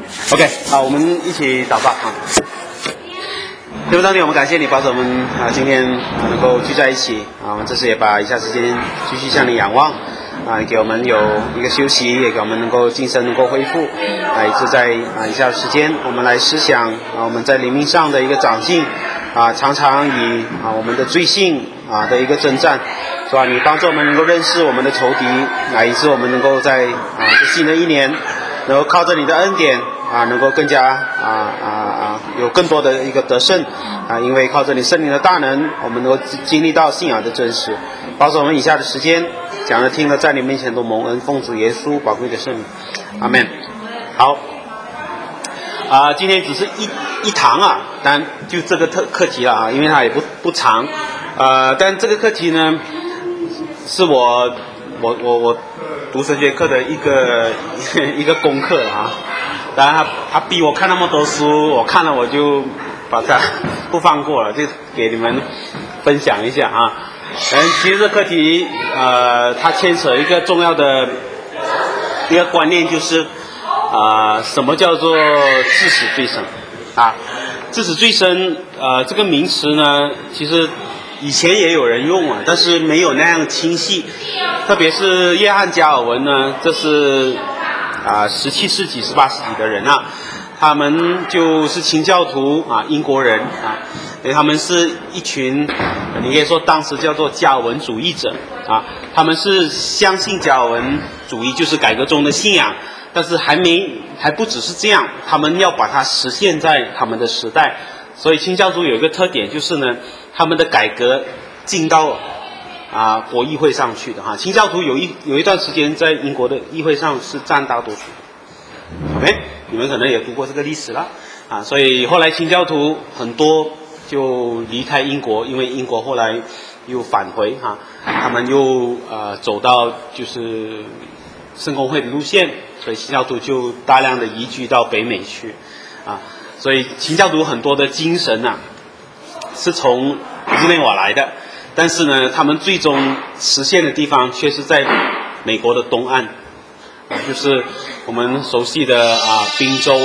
OK， 好，我们一起祷告啊。天父上帝，我们感谢你保守我们今天能够聚在一起我们这次也把以下时间继续向你仰望你给我们有一个休息，也给我们能够精神能够恢复以致在以下时间我们来思想我们在灵命上的一个长进常常以我们的罪性的一个征战，是吧？你帮助我们能够认识我们的仇敌以致我们能够在这新的一年能够靠着你的恩典能够更加有更多的一个得胜因为靠着你圣灵的大能，我们能够经历到信仰的真实。保守我们以下的时间讲了听了，在你面前都蒙恩，奉主耶稣宝贵的圣名，阿们。好，今天只是一堂当然就这个课题了因为它也不长但这个课题呢是我读神学课的一个功课当然他逼我看那么多书，我看了我就把它不放过了，就给你们分享一下其实这课题它牵扯一个重要的一个观念，就是什么叫做至死罪生至死罪生这个名词呢，其实以前也有人用但是没有那样清晰，特别是约翰加尔文呢，这是17世纪18世纪的人他们就是清教徒英国人因为他们是一群你可以说当时叫做加尔文主义者他们是相信加尔文主义就是改革中的信仰，但是还不只是这样，他们要把它实现在他们的时代。所以清教徒有一个特点，就是呢他们的改革进到国议会上去的清教徒有一段时间在英国的议会上是占大多数你们可能也读过这个历史了所以后来清教徒很多就离开英国，因为英国后来又返回他们又走到就是圣公会的路线，所以清教徒就大量的移居到北美去所以清教徒很多的精神是从日内瓦来的，但是呢他们最终实现的地方却是在美国的东岸就是我们熟悉的宾州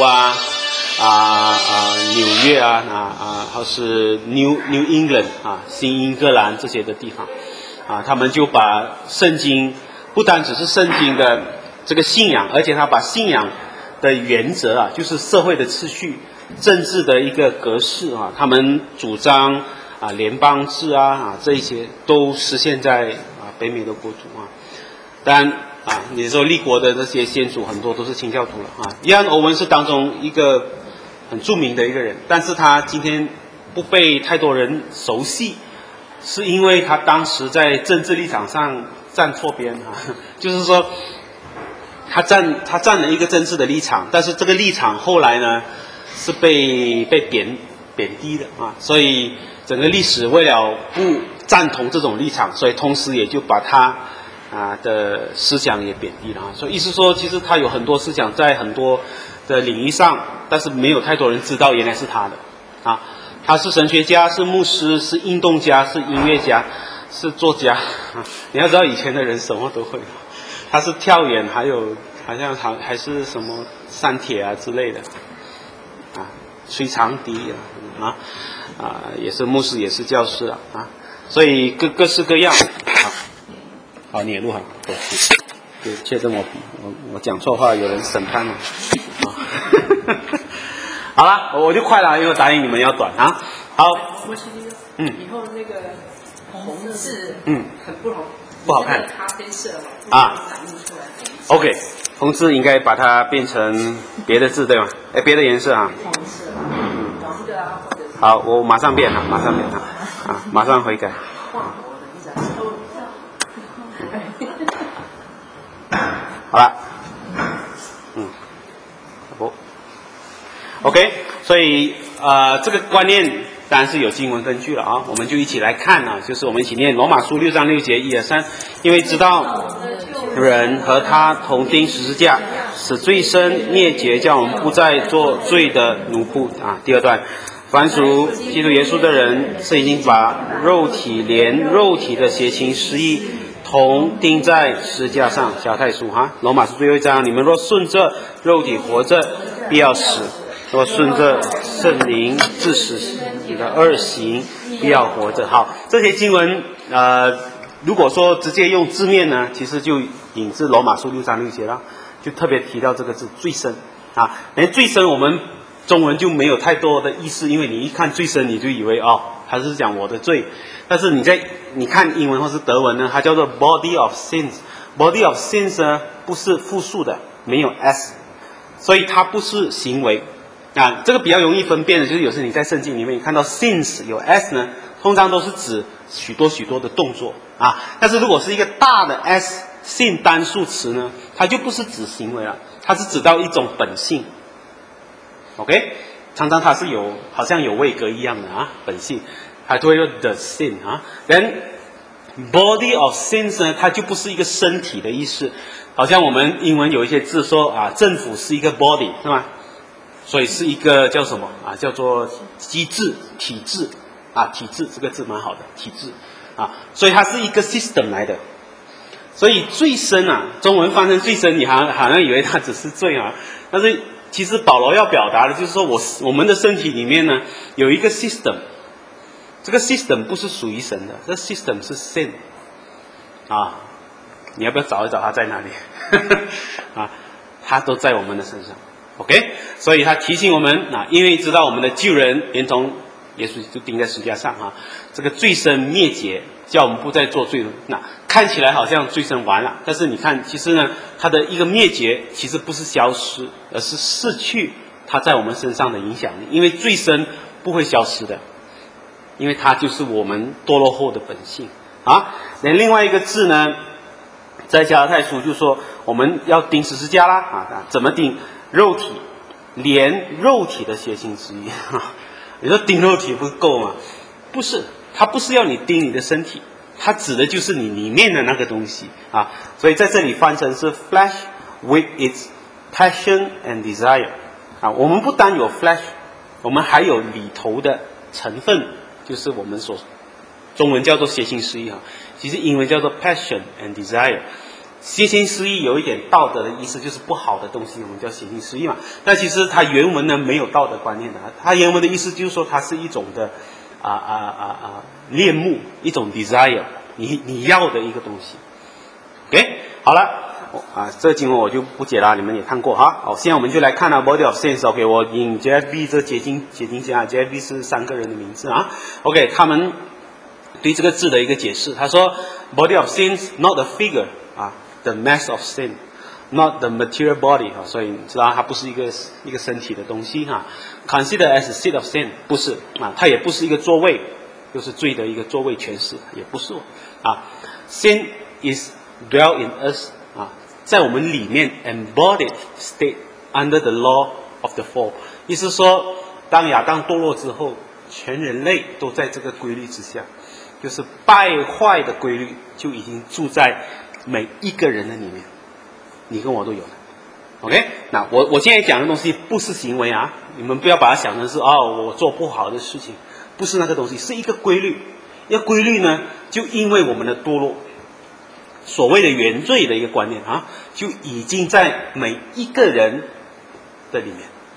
纽约或是 New England 新英格兰这些的地方他们就把圣经不单只是圣经的这个信仰，而且他把信仰的原则就是社会的秩序、政治的一个格式他们主张联邦制这一些都实现在北美的国土当然你说立国的这些先祖很多都是清教徒了约翰·欧文是当中一个很著名的一个人，但是他今天不被太多人熟悉，是因为他当时在政治立场上站错边就是说他站了一个政治的立场，但是这个立场后来呢是被贬低的所以整个历史为了不赞同这种立场，所以同时也就把他的思想也贬低了所以意思说其实他有很多思想在很多的领域上，但是没有太多人知道原来是他的他是神学家，是牧师，是运动家，是音乐家，是作家你要知道以前的人什么都会他是跳远，还有好像还是什么散铁之类的吹长笛也是牧师，也是教师所以各式各样好，你也录好，对，确实我讲错话，有人审判了好了，我就快了，因为我答应你们要短好， 以后那个红字很不好看， 咖啡色反映出来。 OK， 红字应该把它变成别的字对吗？别的颜色黄色，黄的或者是。 好，我马上变马上悔改。好了OK， 所以这个观念当然是有经文根据了我们就一起来看就是我们一起念罗马书6章6节1、2、3，因为知道人和他同钉十字架，使罪身灭绝，叫我们不再做罪的奴仆第二段，凡属基督耶稣的人是已经把连肉体的邪情私意同钉在十字架上。加拉太书哈，罗马书最后一章，你们若顺着肉体活着，必要死；若顺着圣灵致死你的恶行，必要活着。好，这些经文如果说直接用字面呢，其实就引自罗马书6章6节了，就特别提到这个字罪深啊。连罪深我们中文就没有太多的意思，因为你一看罪深，你就以为他是讲我的罪。但是你看英文或是德文呢，它叫做 body of sins。body of sins 呢不是复数的，没有 s， 所以它不是行为啊。这个比较容易分辨的就是有时你在圣经里面你看到 sins 有 s 呢，通常都是指许多许多的动作啊。但是如果是一个大的 s sin 单数词呢，它就不是指行为了，它是指到一种本性。OK， 常常它是好像有位格一样的本性，它就会用 the sin Then body of sins 呢，它就不是一个身体的意思，好像我们英文有一些字说政府是一个 body 是吗？所以是一个叫什么叫做机制、体制体制这个字蛮好的，体制所以它是一个 system 来的。所以罪深中文翻成罪深，你好像以为它只是罪但是其实保罗要表达的就是说我们的身体里面呢有一个 system， 这个 system 不是属于神的，这个 system 是 sin 你要不要找一找它在哪里它都在我们的身上 OK， 所以他提醒我们因为知道我们的救人连同耶稣就钉在十字架上这个罪身灭绝，叫我们不再做罪。看起来好像罪身完了，但是你看其实呢它的一个灭绝其实不是消失，而是失去它在我们身上的影响力。因为罪身不会消失的，因为它就是我们堕落后的本性另外一个字呢，在加拉太书就说我们要钉十字架啦怎么钉？肉体，连肉体的血性之一你说钉肉体不够吗？不是，它不是要你钉你的身体，它指的就是你里面的那个东西所以在这里翻成是 flesh with its passion and desire 我们不单有 flesh， 我们还有里头的成分，就是我们所中文叫做邪情私欲其实英文叫做 passion and desire。邪情私欲有一点道德的意思，就是不好的东西我们叫邪情私欲嘛。但其实它原文呢没有道德观念的，它原文的意思就是说它是一种的恋慕，一种 desire， 你要的一个东西。OK， 好了这个经文我就不解了，你们也看过好，现在我们就来看body of sins。 OK， 我引 JFB 这解经家JFB 是3个人的名字OK， 他们对这个字的一个解释，他说 body of sins not a figure the mass of sin not the material body 所以你知道它不是一个身体的东西consider as a seat of sin 不是它也不是一个座位，就是罪的一个座位诠释，也不是sin is dwell in us在我们里面 embodied state under the law of the fall， 意思说当亚当堕落之后，全人类都在这个规律之下，就是败坏的规律就已经住在每一个人的里面，你跟我都有的 OK， 那我现在讲的东西不是行为你们不要把它想成是我做不好的事情，不是那个东西，是一个规律。一个规律呢，就因为我们的堕落，所谓的原罪的一个观念就已经在每一个人的里面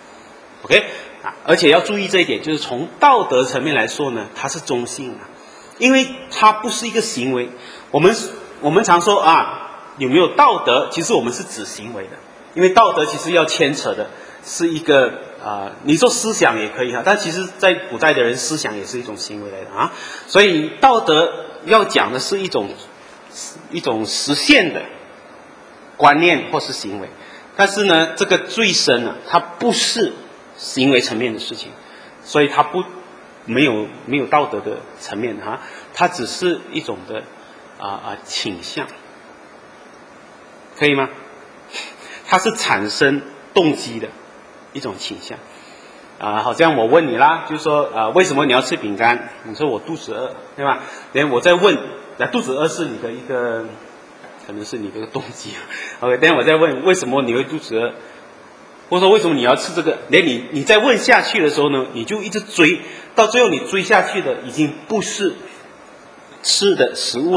OK， 而且要注意这一点，就是从道德层面来说呢，它是中性的，因为它不是一个行为。我们常说有没有道德，其实我们是指行为的，因为道德其实要牵扯的是一个你说思想也可以但其实在古代的人思想也是一种行为来的所以道德要讲的是一种实现的观念或是行为。但是呢这个罪深它不是行为层面的事情，所以它没有道德的层面它只是一种的倾向，可以吗？它是产生动机的一种倾向好像我问你啦，就是说为什么你要吃饼干？你说我肚子饿，对吧？然后我再问，肚子饿是你的一个，可能是你的一个动机OK， 等下我再问为什么你会肚子饿，或者说为什么你要吃这个？连你再问下去的时候呢，你就一直追，到最后你追下去的已经不是吃的食物了，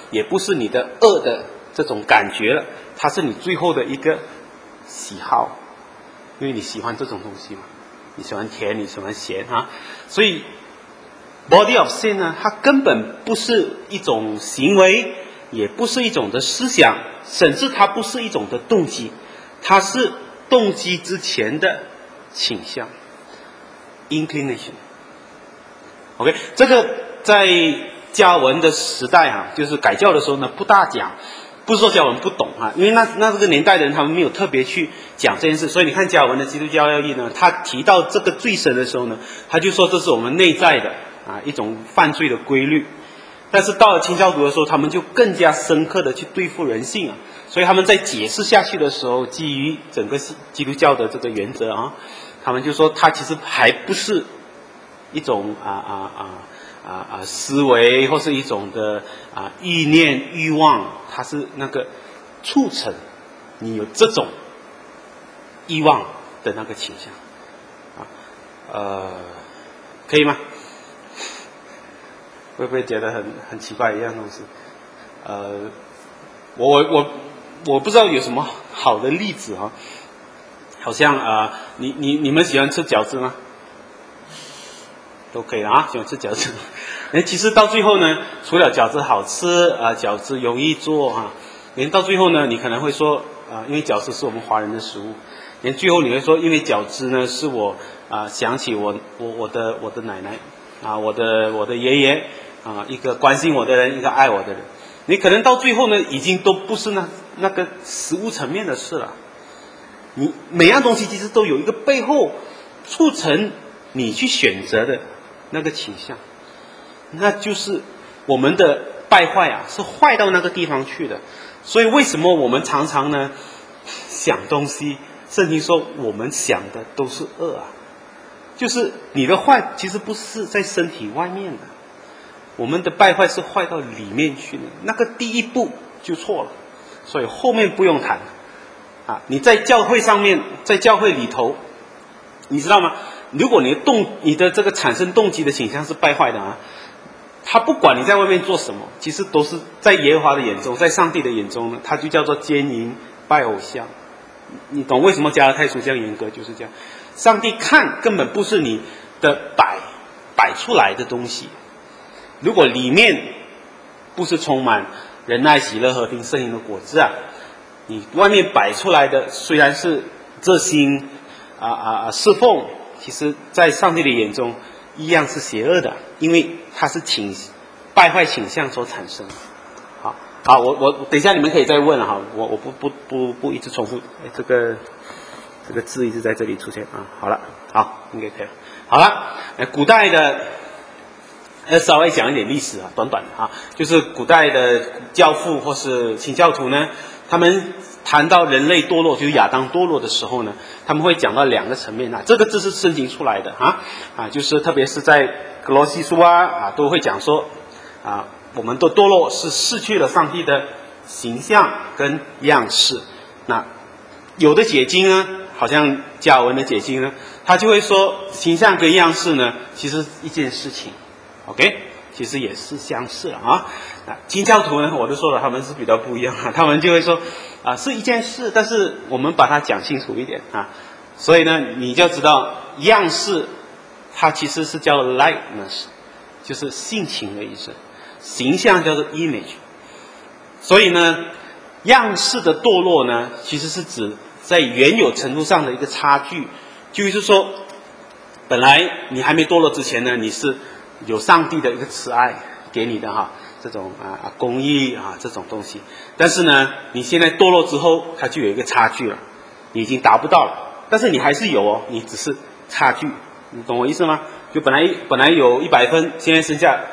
也不是你的恶的这种感觉了，它是你最后的一个喜好，因为你喜欢这种东西嘛，你喜欢甜，你喜欢咸啊，所以 body of sin 呢，它根本不是一种行为，也不是一种的思想，甚至它不是一种的动机，它是动机之前的倾向 inclination。 OK， 这个在加文的时代啊，就是改教的时候呢，不大讲，不是说加文不懂啊，因为那这个年代的人他们没有特别去讲这件事，所以你看加文的基督教要义呢，他提到这个罪神的时候呢，他就说这是我们内在的一种犯罪的规律。但是到了清教徒的时候，他们就更加深刻的去对付人性啊，所以他们在解释下去的时候，基于整个基督教的这个原则啊，他们就说它其实还不是一种思维或是一种的意念欲望，它是那个促成你有这种欲望的那个倾向可以吗？会不会觉得很奇怪一样东西？我不知道有什么好的例子啊，好像你们喜欢吃饺子吗？都可以啊，喜欢吃饺子。其实到最后呢，除了饺子好吃饺子容易做连到最后呢，你可能会说因为饺子是我们华人的食物，连最后你会说，因为饺子呢是我想起我的奶奶我的爷爷一个关心我的人，一个爱我的人。你可能到最后呢，已经都不是那个食物层面的事了。你每样东西其实都有一个背后促成你去选择的那个倾向，那就是我们的败坏是坏到那个地方去的。所以为什么我们常常呢想东西，圣经说我们想的都是恶就是你的坏其实不是在身体外面的，我们的败坏是坏到里面去的，那个第一步就错了，所以后面不用谈你在教会上面，在教会里头，你知道吗？如果你的这个产生动机的倾向是败坏的他不管你在外面做什么，其实都是在耶和华的眼中，在上帝的眼中呢，他就叫做奸淫拜偶像。你懂为什么加拉太书这样严格？就是这样，上帝看根本不是你的摆出来的东西，如果里面不是充满仁爱、喜乐、和平、圣灵的果子你外面摆出来的虽然是热心侍奉，其实在上帝的眼中一样是邪恶的，因为它是败坏倾向所产生。好，我等一下你们可以再问我不一直重复。这个字一直在这里出现好了，应该可以了。好了，古代的稍微讲一点历史短短的就是古代的教父或是清教徒呢，他们谈到人类堕落，就是亚当堕落的时候呢，他们会讲到两个层面这个字是圣经出来的就是特别是在哥罗西书都会讲说我们的堕落是失去了上帝的形象跟样式。那有的解经呢，好像加文的解经呢，他就会说形象跟样式呢其实是一件事情 OK， 其实也是相似了清教徒呢，我都说了他们是比较不一样他们就会说是一件事，但是我们把它讲清楚一点所以呢你就知道样式它其实是叫 likeness， 就是性情的意思，形象叫做 image。 所以呢样式的堕落呢，其实是指在原有程度上的一个差距，就是说本来你还没堕落之前呢，你是有上帝的一个慈爱给你的这种公义这种东西，但是呢你现在堕落之后，它就有一个差距了，你已经达不到了，但是你还是有你只是差距，你懂我意思吗？就本来有100分，现在剩下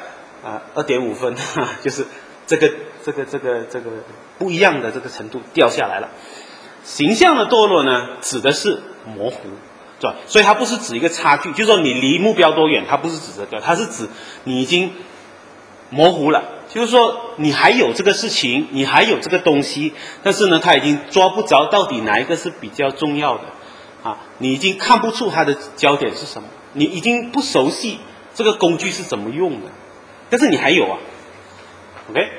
2.5分就是这个不一样的这个程度掉下来了。形象的堕落呢，指的是模糊，对吧？所以它不是指一个差距，就是说你离目标多远，它不是指这个，它是指你已经模糊了，就是说你还有这个事情，你还有这个东西，但是呢，它已经抓不着到底哪一个是比较重要的你已经看不出它的焦点是什么，你已经不熟悉这个工具是怎么用的，但是你还有OK，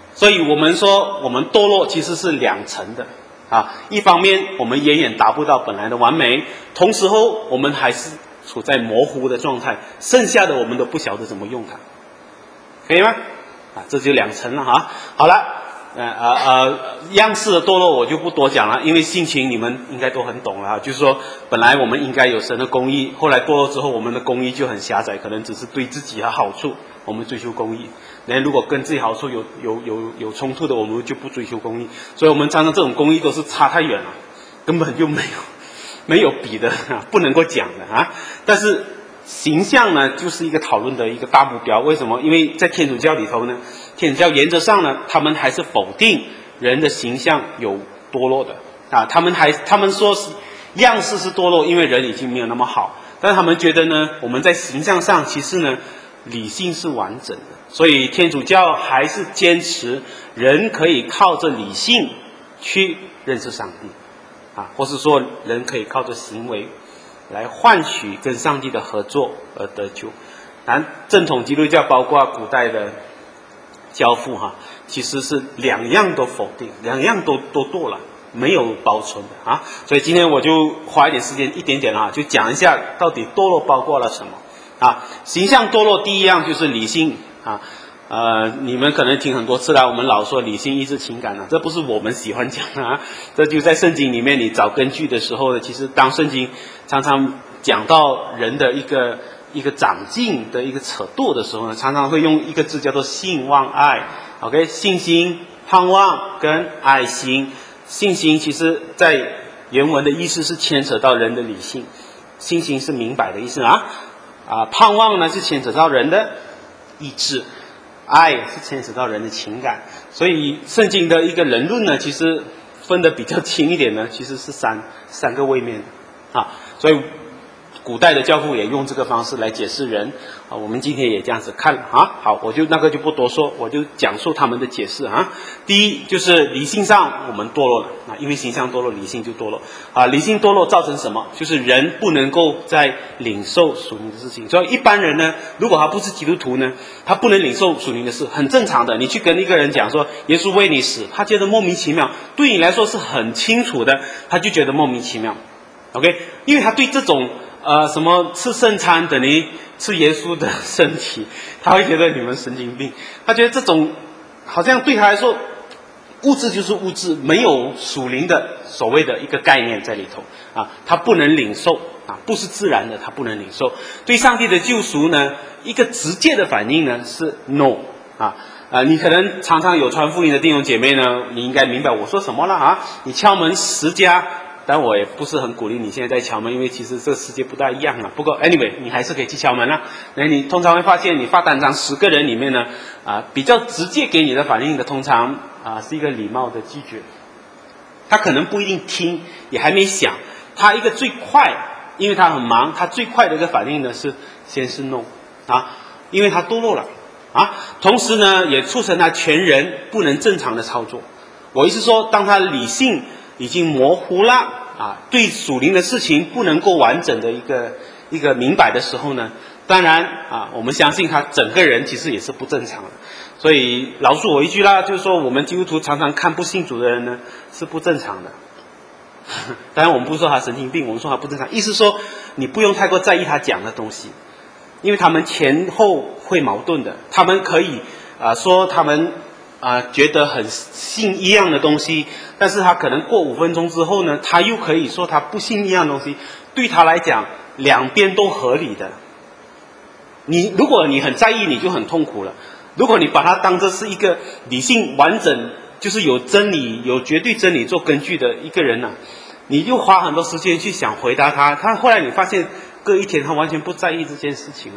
所以我们说我们堕落其实是两层的啊，一方面我们远远达不到本来的完美，同时候我们还是处在模糊的状态，剩下的我们都不晓得怎么用它，可以吗？啊，这就两层了哈。好了。样式的堕落我就不多讲了，因为性情你们应该都很懂了啊。就是说，本来我们应该有神的公义，后来堕落之后，我们的公义就很狭窄，可能只是对自己的好处，我们追求公义。那如果跟自己好处有冲突的，我们就不追求公义。所以我们常常这种公义都是差太远了，根本就没有比的，不能够讲的啊。但是形象呢，就是一个讨论的一个大目标。为什么？因为在天主教里头呢，天主教原则上呢，他们还是否定人的形象有堕落的啊。他们说是样式是堕落，因为人已经没有那么好。但是他们觉得呢，我们在形象上其实呢，理性是完整的。所以天主教还是坚持人可以靠着理性去认识上帝啊，或是说人可以靠着行为来换取跟上帝的合作而得救。正统基督教包括古代的教父其实是两样都否定，两样都堕了，没有保存的啊。所以今天我就花一点时间，一点点就讲一下到底堕落包括了什么啊。形象堕落第一样就是理性啊。你们可能听很多次了，我们老说理性意志情感这不是我们喜欢讲的啊，这就在圣经里面你找根据的时候呢，其实当圣经常常讲到人的一个长进的一个扯度的时候呢，常常会用一个字叫做信望爱。OK， 信心、盼望跟爱心。信心其实在原文的意思是牵扯到人的理性，信心是明白的意思盼望呢是牵扯到人的意志，爱是牵扯到人的情感。所以圣经的一个人论呢，其实分得比较轻一点呢，其实是三个位面所以古代的教父也用这个方式来解释人我们今天也这样子看好，我就就不多说，我就讲述他们的解释第一就是理性上我们堕落了因为形象堕落，理性就堕落理性堕落造成什么？就是人不能够再领受属灵的事情。所以一般人呢，如果他不是基督徒呢，他不能领受属灵的事，很正常的。你去跟一个人讲说耶稣为你死，他觉得莫名其妙，对你来说是很清楚的，他就觉得莫名其妙。OK， 因为他对这种什么吃圣餐等于吃耶稣的身体，他会觉得你们神经病。他觉得这种好像对他来说，物质就是物质，没有属灵的所谓的一个概念在里头他不能领受不是自然的，他不能领受。对上帝的救赎呢，一个直接的反应呢是 no 你可能常常有传福音的弟兄姐妹呢，你应该明白我说什么了你敲门10家。但我也不是很鼓励你现在在敲门，因为其实这个世界不大一样不过 anyway 你还是可以去敲门那你通常会发现你发单张10个人里面呢比较直接给你的反应的通常是一个礼貌的拒绝。他可能不一定听，也还没想，他一个最快，因为他很忙，他最快的一个反应呢是先是 no 因为他堕落了同时呢也促成他全人不能正常的操作。我意思说，当他理性已经模糊了对属灵的事情不能够完整的一个明白的时候呢，当然我们相信他整个人其实也是不正常的。所以饶恕我一句啦，就是说我们基督徒常常看不信主的人呢是不正常的。当然我们不是说他神经病，我们说他不正常，意思说你不用太过在意他讲的东西，因为他们前后会矛盾的。他们可以说他们觉得很信一样的东西，但是他可能过5分钟之后呢，他又可以说他不信一样的东西。对他来讲，两边都合理的。如果你很在意，你就很痛苦了。如果你把它当作是一个理性完整，就是有真理、有绝对真理做根据的一个人你就花很多时间去想回答他。后来你发现隔一天他完全不在意这件事情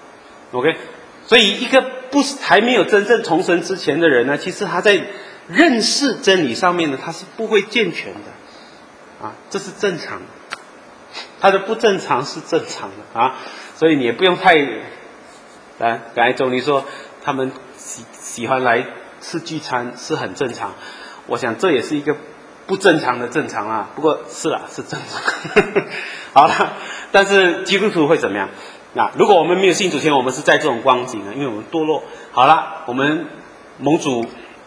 OK。所以一个还没有真正重生之前的人呢，其实他在认识真理上面呢，他是不会健全的这是正常的。他的不正常是正常的所以你也不用太刚才周尼说他们喜欢来吃聚餐是很正常，我想这也是一个不正常的正常不过是正常好了，但是基督徒会怎么样？如果我们没有信主前，我们是在这种光景因为我们堕落。好了，我们蒙主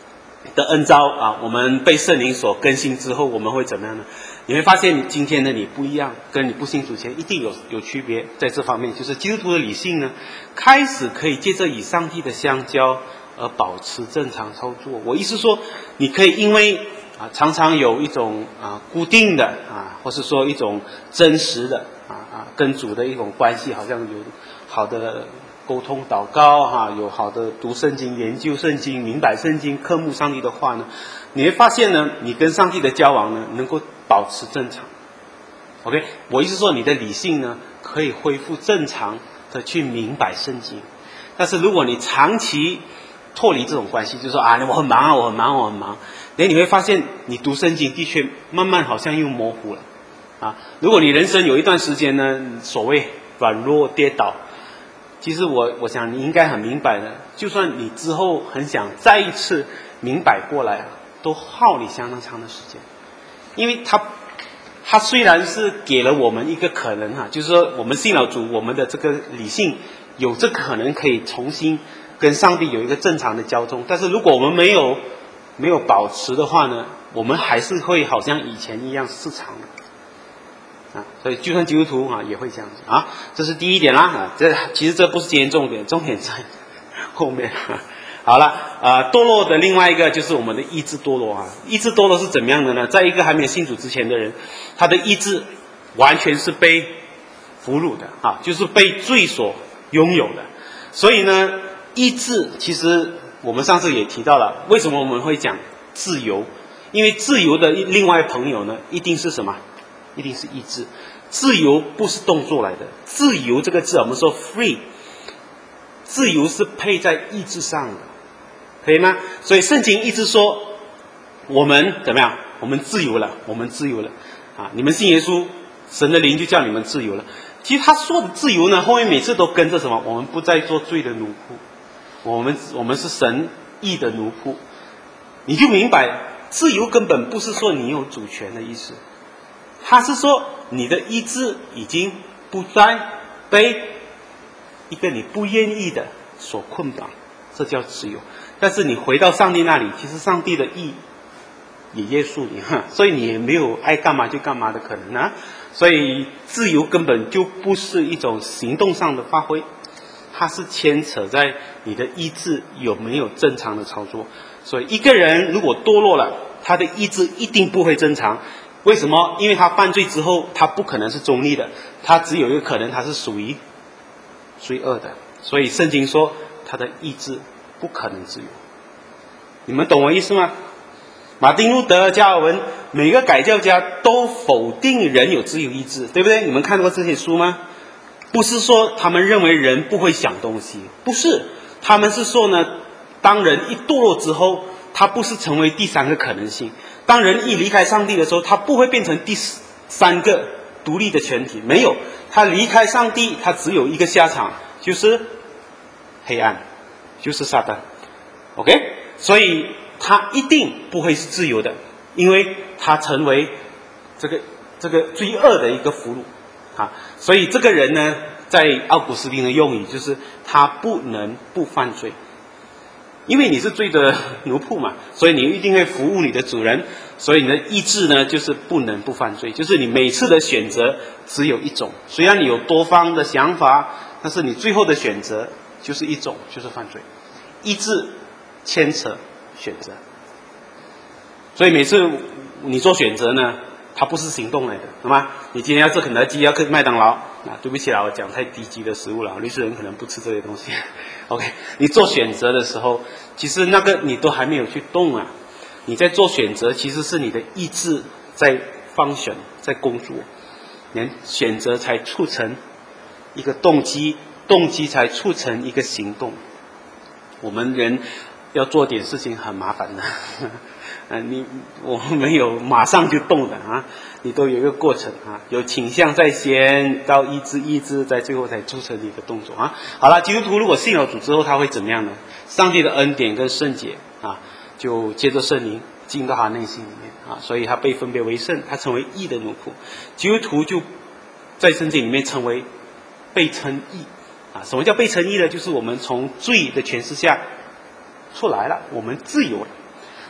的恩召啊，我们被圣灵所更新之后，我们会怎么样呢？你会发现今天的你不一样，跟你不信主前一定有区别。在这方面，就是基督徒的理性呢，开始可以借着与上帝的相交而保持正常操作。我意思说，你可以因为常常有一种固定的或是说一种真实的跟主的一种关系，好像有好的沟通祷告有好的读圣经、研究圣经、明白圣经、渴慕上帝的话呢，你会发现呢，你跟上帝的交往呢，能够保持正常。OK， 我意思说，你的理性呢，可以恢复正常的去明白圣经。但是如果你长期脱离这种关系，就是说我很忙，你会发现你读圣经的确慢慢好像又模糊了如果你人生有一段时间呢，所谓软弱跌倒，其实我想你应该很明白的，就算你之后很想再一次明白过来都耗你相当长的时间。因为他虽然是给了我们一个可能就是说我们信了主，我们的这个理性有这可能可以重新跟上帝有一个正常的交通，但是如果我们没有保持的话呢，我们还是会好像以前一样失常的所以就算基督徒也会这样子这是第一点啦其实这不是今天重点，重点在后面好了堕落的另外一个就是我们的意志堕落意志堕落是怎么样的呢？在一个还没有信主之前的人，他的意志完全是被俘虏的就是被罪所拥有的。所以呢，意志其实我们上次也提到了，为什么我们会讲自由？因为自由的另外朋友呢，一定是什么？一定是意志。自由不是动作来的，自由这个字我们说 free， 自由是配在意志上的，可以吗？所以圣经一直说我们怎么样？我们自由了，我们自由了你们信耶稣，神的灵就叫你们自由了。其实他说的自由呢，后面每次都跟着什么？我们不再做罪的奴仆，我们是神义的奴仆。你就明白，自由根本不是说你有主权的意思，他是说你的意志已经不再被一个你不愿意的所捆绑，这叫自由。但是你回到上帝那里，其实上帝的义也约束你所以你也没有爱干嘛就干嘛的可能所以自由根本就不是一种行动上的发挥，它是牵扯在你的意志有没有正常的操作。所以一个人如果堕落了，他的意志一定不会正常。为什么？因为他犯罪之后，他不可能是中立的，他只有一个可能，他是属于罪恶的。所以圣经说他的意志不可能自由。你们懂我意思吗？马丁路德、加尔文，每个改教家都否定人有自由意志，对不对？你们看过这些书吗？不是说他们认为人不会想东西，不是，他们是说呢，当人一堕落之后，他不是成为第三个可能性。当人一离开上帝的时候，他不会变成第三个独立的全体，没有，他离开上帝，他只有一个下场，就是黑暗，就是撒旦。OK， 所以他一定不会是自由的，因为他成为这个罪恶的一个俘虏所以这个人呢，在奥古斯丁的用语就是他不能不犯罪。因为你是罪的奴仆嘛，所以你一定会服务你的主人，所以你的意志呢，就是不能不犯罪，就是你每次的选择只有一种，虽然你有多方的想法，但是你最后的选择就是一种，就是犯罪。意志牵扯选择，所以每次你做选择呢，它不是行动来的，好吗？你今天要吃肯德基，要吃麦当劳对不起啦，我讲太低级的食物了，律师人可能不吃这些东西。OK， 你做选择的时候，其实那个你都还没有去动你在做选择，其实是你的意志在function，在工作，选择才促成一个动机，动机才促成一个行动。我们人要做点事情很麻烦的我们没有马上就动的你都有一个过程有倾向在先，到意志在最后才促成你的动作好了，基督徒如果信了主之后，他会怎么样呢？上帝的恩典跟圣洁就借着圣灵进到他内心里面所以他被分别为圣，他成为义的奴仆。基督徒就在圣经里面成为被称义什么叫被称义呢？就是我们从罪的权势下出来了，我们自由了。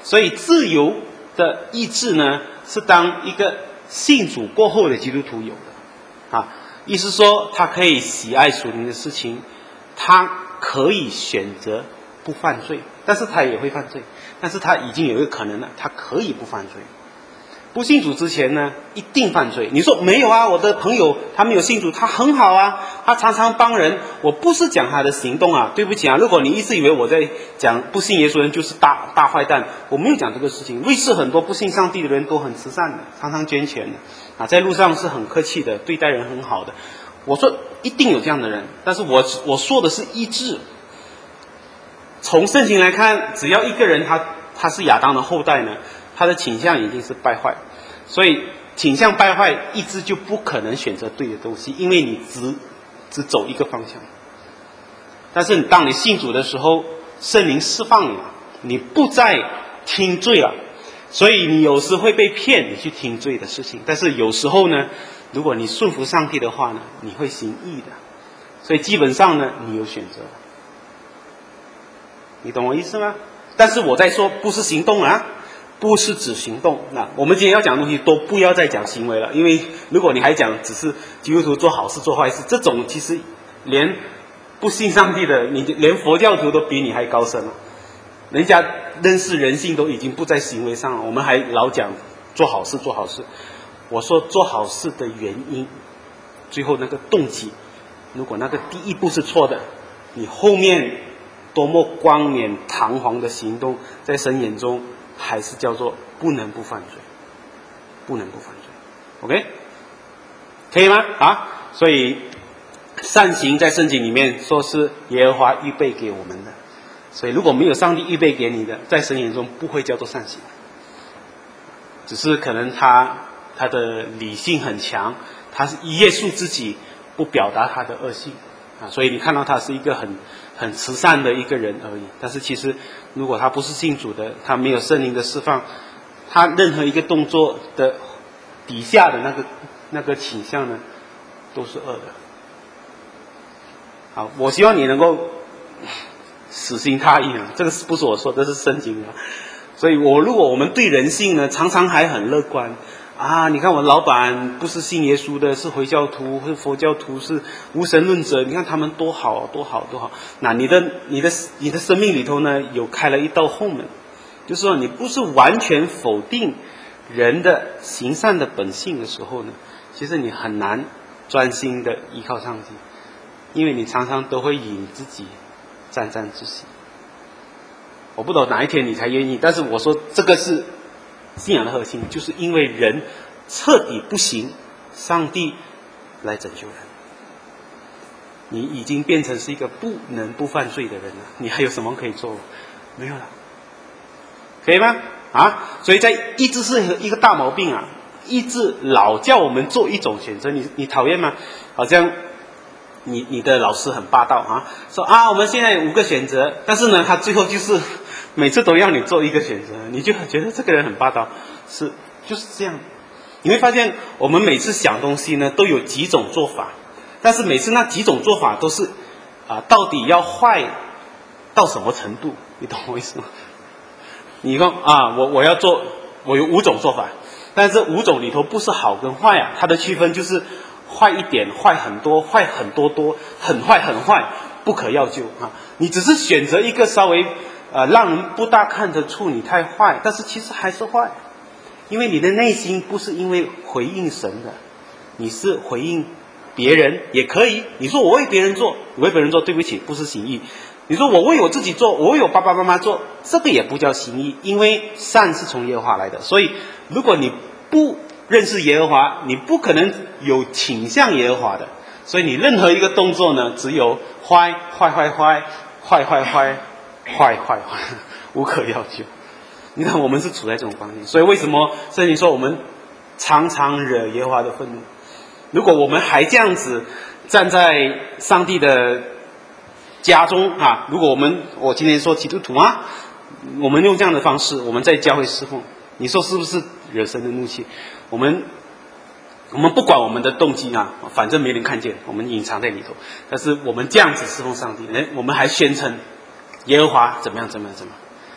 所以自由的意志呢，是当一个信主过后的基督徒有的啊。意思说，他可以喜爱属灵的事情，他可以选择不犯罪，但是他也会犯罪，但是他已经有一个可能了，他可以不犯罪。不信主之前呢，一定犯罪。你说没有啊？我的朋友他没有信主，他很好啊，他常常帮人。我不是讲他的行动啊，对不起啊。如果你一直以为我在讲不信耶稣的人就是大坏蛋，我没有讲这个事情。瑞士很多不信上帝的人都很慈善的，常常捐钱的啊，在路上是很客气的，对待人很好的。我说一定有这样的人，但是我说的是医治。从圣经来看，只要一个人他是亚当的后代呢，他的倾向已经是败坏，所以倾向败坏，意志就不可能选择对的东西，因为你只走一个方向。但是当你信主的时候，圣灵释放你了，你不再听罪了，所以你有时会被骗，你去听罪的事情。但是有时候呢，如果你顺服上帝的话呢，你会行义的。所以基本上呢，你有选择。你懂我意思吗？但是我在说不是行动啊，不是指行动。那我们今天要讲的东西都不要再讲行为了，因为如果你还讲只是基督徒做好事做坏事，这种其实连不信上帝的，你连佛教徒都比你还高深了。人家认识人性都已经不在行为上了，我们还老讲做好事做好事。我说做好事的原因，最后那个动机，如果那个第一步是错的，你后面多么冠冕堂皇的行动，在神眼中还是叫做不能不犯罪，不能不犯罪。OK， 可以吗？啊，所以善行在圣经里面说是耶和华预备给我们的，所以如果没有上帝预备给你的，在神眼中不会叫做善行，只是可能他的理性很强，他是约束自己，不表达他的恶性啊，所以你看到他是一个很慈善的一个人而已。但是其实如果他不是信主的，他没有圣灵的释放，他任何一个动作的底下的那个倾向呢，都是恶的。好，我希望你能够死心塌地啊，这个不是我说，这是圣经啊。所以如果我们对人性呢，常常还很乐观啊，你看我老板不是信耶稣的，是回教徒，是佛教徒，是无神论者，你看他们多好多好多好。那你的生命里头呢，有开了一道后门，就是说你不是完全否定人的行善的本性的时候呢，其实你很难专心的依靠上帝，因为你常常都会引自己沾沾自喜。我不懂哪一天你才愿意，但是我说这个是信仰的核心，就是因为人彻底不行，上帝来拯救人。你已经变成是一个不能不犯罪的人了，你还有什么可以做？没有了，可以吗？啊，所以在意志是一个大毛病啊！意志老叫我们做一种选择，你讨厌吗？好像你的老师很霸道啊，说啊我们现在有5个选择，但是呢他最后就是每次都要你做一个选择，你就觉得这个人很霸道，就是这样。你会发现我们每次想东西呢都有几种做法，但是每次那几种做法都是到底要坏到什么程度，你懂我意思吗？你说我要做，我有5种做法，但是这5种里头不是好跟坏啊，它的区分就是坏一点，坏很多，坏很多，很坏很坏，不可要救啊！你只是选择一个稍微让人不大看得出你太坏，但是其实还是坏，因为你的内心不是因为回应神的，你是回应别人也可以。你说我为别人做，对不起，不是行义。你说我为我自己做，我为我爸爸妈妈做，这个也不叫行义，因为善是从耶和华来的。所以如果你不认识耶和华，你不可能有倾向耶和华的，所以你任何一个动作呢，只有坏，无可要救。你看我们是处在这种关系，所以为什么圣经说我们常常惹耶和华的愤怒？如果我们还这样子站在上帝的家中啊，如果我今天说基督徒啊，我们用这样的方式，我们在教会侍奉，你说是不是惹神的怒气？我们不管我们的动机啊，反正没人看见，我们隐藏在里头。但是我们这样子侍奉上帝，我们还宣称耶和华怎么样，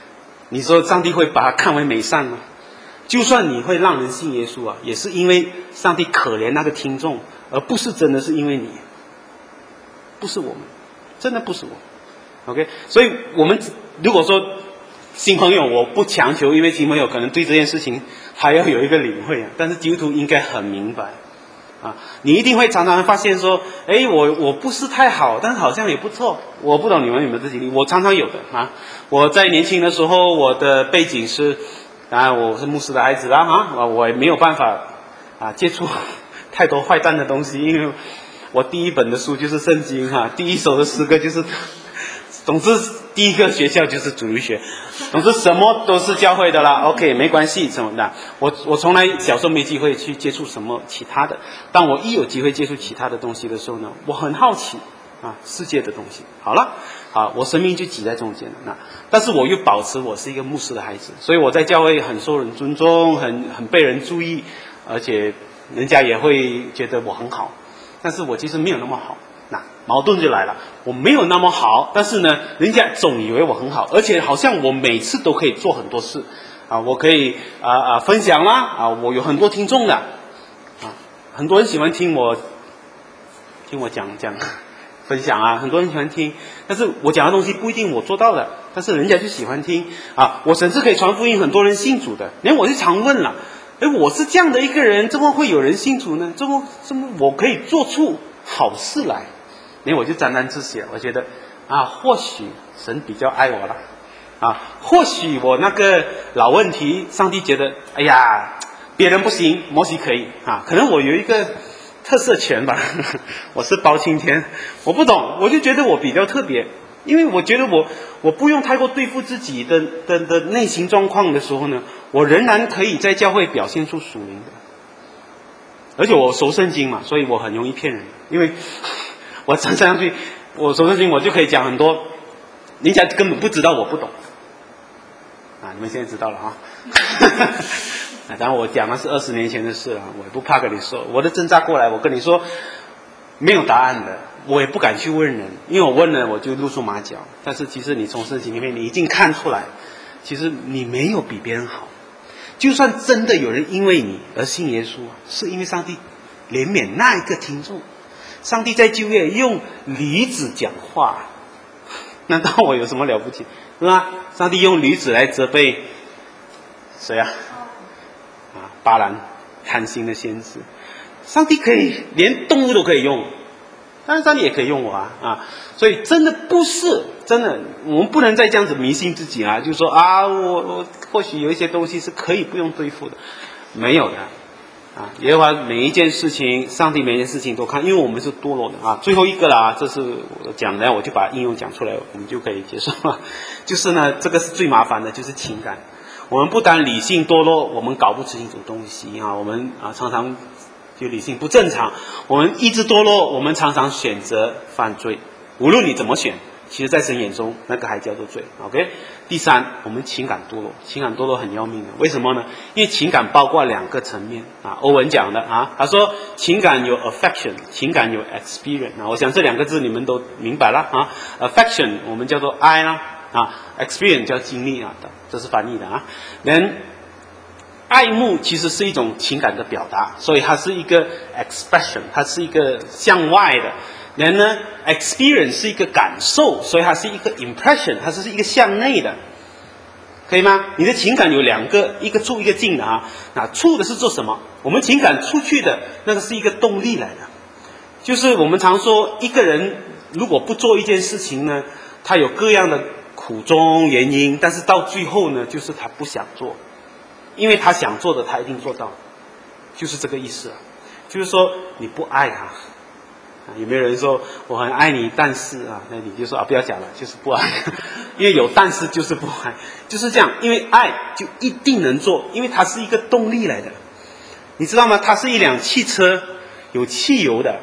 你说上帝会把它看为美善吗？就算你会让人信耶稣啊，也是因为上帝可怜那个听众，而不是真的是因为你，不是我们，真的不是我。OK， 所以我们如果说新朋友，我不强求，因为新朋友可能对这件事情还要有一个领会啊，但是基督徒应该很明白啊，你一定会常常发现说，我不是太好，但是好像也不错。我不懂你们有没有这经历，我常常有的啊。我在年轻的时候，我的背景是。当然我是牧师的孩子啦啊，我也没有办法接触太多坏蛋的东西，因为我第一本的书就是圣经哈，第一首的诗歌就是，总之第一个学校就是主日学，总之什么都是教会的啦 ，OK 没关系什么的。我从来小时候没机会去接触什么其他的，当我一有机会接触其他的东西的时候呢，我很好奇世界的东西。好了。我生命就挤在中间了。但是我又保持我是一个牧师的孩子，所以我在教会很受人尊重，很被人注意，而且人家也会觉得我很好。但是我其实没有那么好，矛盾就来了。我没有那么好，但是呢，人家总以为我很好，而且好像我每次都可以做很多事我可以分享啦我有很多听众的很多人喜欢听我讲分享很多人喜欢听，但是我讲的东西不一定我做到的，但是人家就喜欢听我甚至可以传福音，很多人信主的。连我就常问了，我是这样的一个人，怎么会有人信主呢？怎么我可以做出好事来？连我就沾沾自喜了，我觉得或许神比较爱我了或许我那个老问题，上帝觉得哎呀别人不行，摩西可以可能我有一个特色权吧我是包青天，我不懂，我就觉得我比较特别，因为我觉得我不用太过对付自己的内心状况的时候呢，我仍然可以在教会表现出属灵的，而且我熟圣经嘛，所以我很容易骗人，因为我站上去，我熟圣经我就可以讲很多，人家根本不知道我不懂你们现在知道了当然我讲的是20年前的事了，我也不怕跟你说，我的挣扎过来，我跟你说没有答案的，我也不敢去问人，因为我问了我就露出马脚。但是其实你从圣经里面你已经看出来，其实你没有比别人好。就算真的有人因为你而信耶稣，是因为上帝怜悯那一个听众。上帝在旧约用驴子讲话，难道我有什么了不起？是吧？上帝用驴子来责备谁巴兰贪心的先知。上帝可以连动物都可以用，当然上帝也可以用我所以真的不是真的，我们不能再这样子迷信自己就是说我或许有一些东西是可以不用对付的，没有的耶和华每一件事情，上帝每一件事情都看，因为我们是堕落的最后一个啦，这是我讲的，我就把应用讲出来，我们就可以结束了。就是呢，这个是最麻烦的，就是情感。我们不但理性堕落，我们搞不清楚东西我们常常就理性不正常，我们意志堕落，我们常常选择犯罪。无论你怎么选，其实在神眼中那个还叫做罪。 OK， 第三，我们情感堕落，情感堕落很要命的，为什么呢？因为情感包括两个层面欧文讲的他说情感有 affection， 情感有 experience我想这两个字你们都明白了affection 我们叫做爱experience 叫经历这是翻译的人爱慕其实是一种情感的表达，所以它是一个 expression， 它是一个向外的。人呢 experience 是一个感受，所以它是一个 impression， 它是一个向内的，可以吗？你的情感有两个，一个出一个进的出的是做什么？我们情感出去的那个是一个动力来的，就是我们常说一个人如果不做一件事情呢，他有各样的苦衷原因，但是到最后呢，就是他不想做，因为他想做的他一定做到，就是这个意思就是说你不爱他有没有人说我很爱你，但是那你就说不要讲了，就是不爱因为有但是就是不爱，就是这样。因为爱就一定能做，因为它是一个动力来的，你知道吗？它是一辆汽车，有汽油的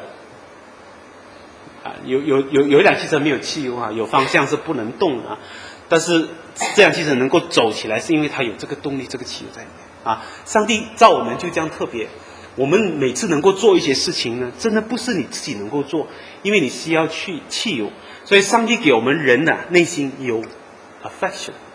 有一辆汽车没有汽油有方向是不能动的但是这辆汽车能够走起来，是因为它有这个动力，这个汽油在里面上帝造我们就这样特别，我们每次能够做一些事情呢，真的不是你自己能够做，因为你需要去汽油，所以上帝给我们人的内心有 affection，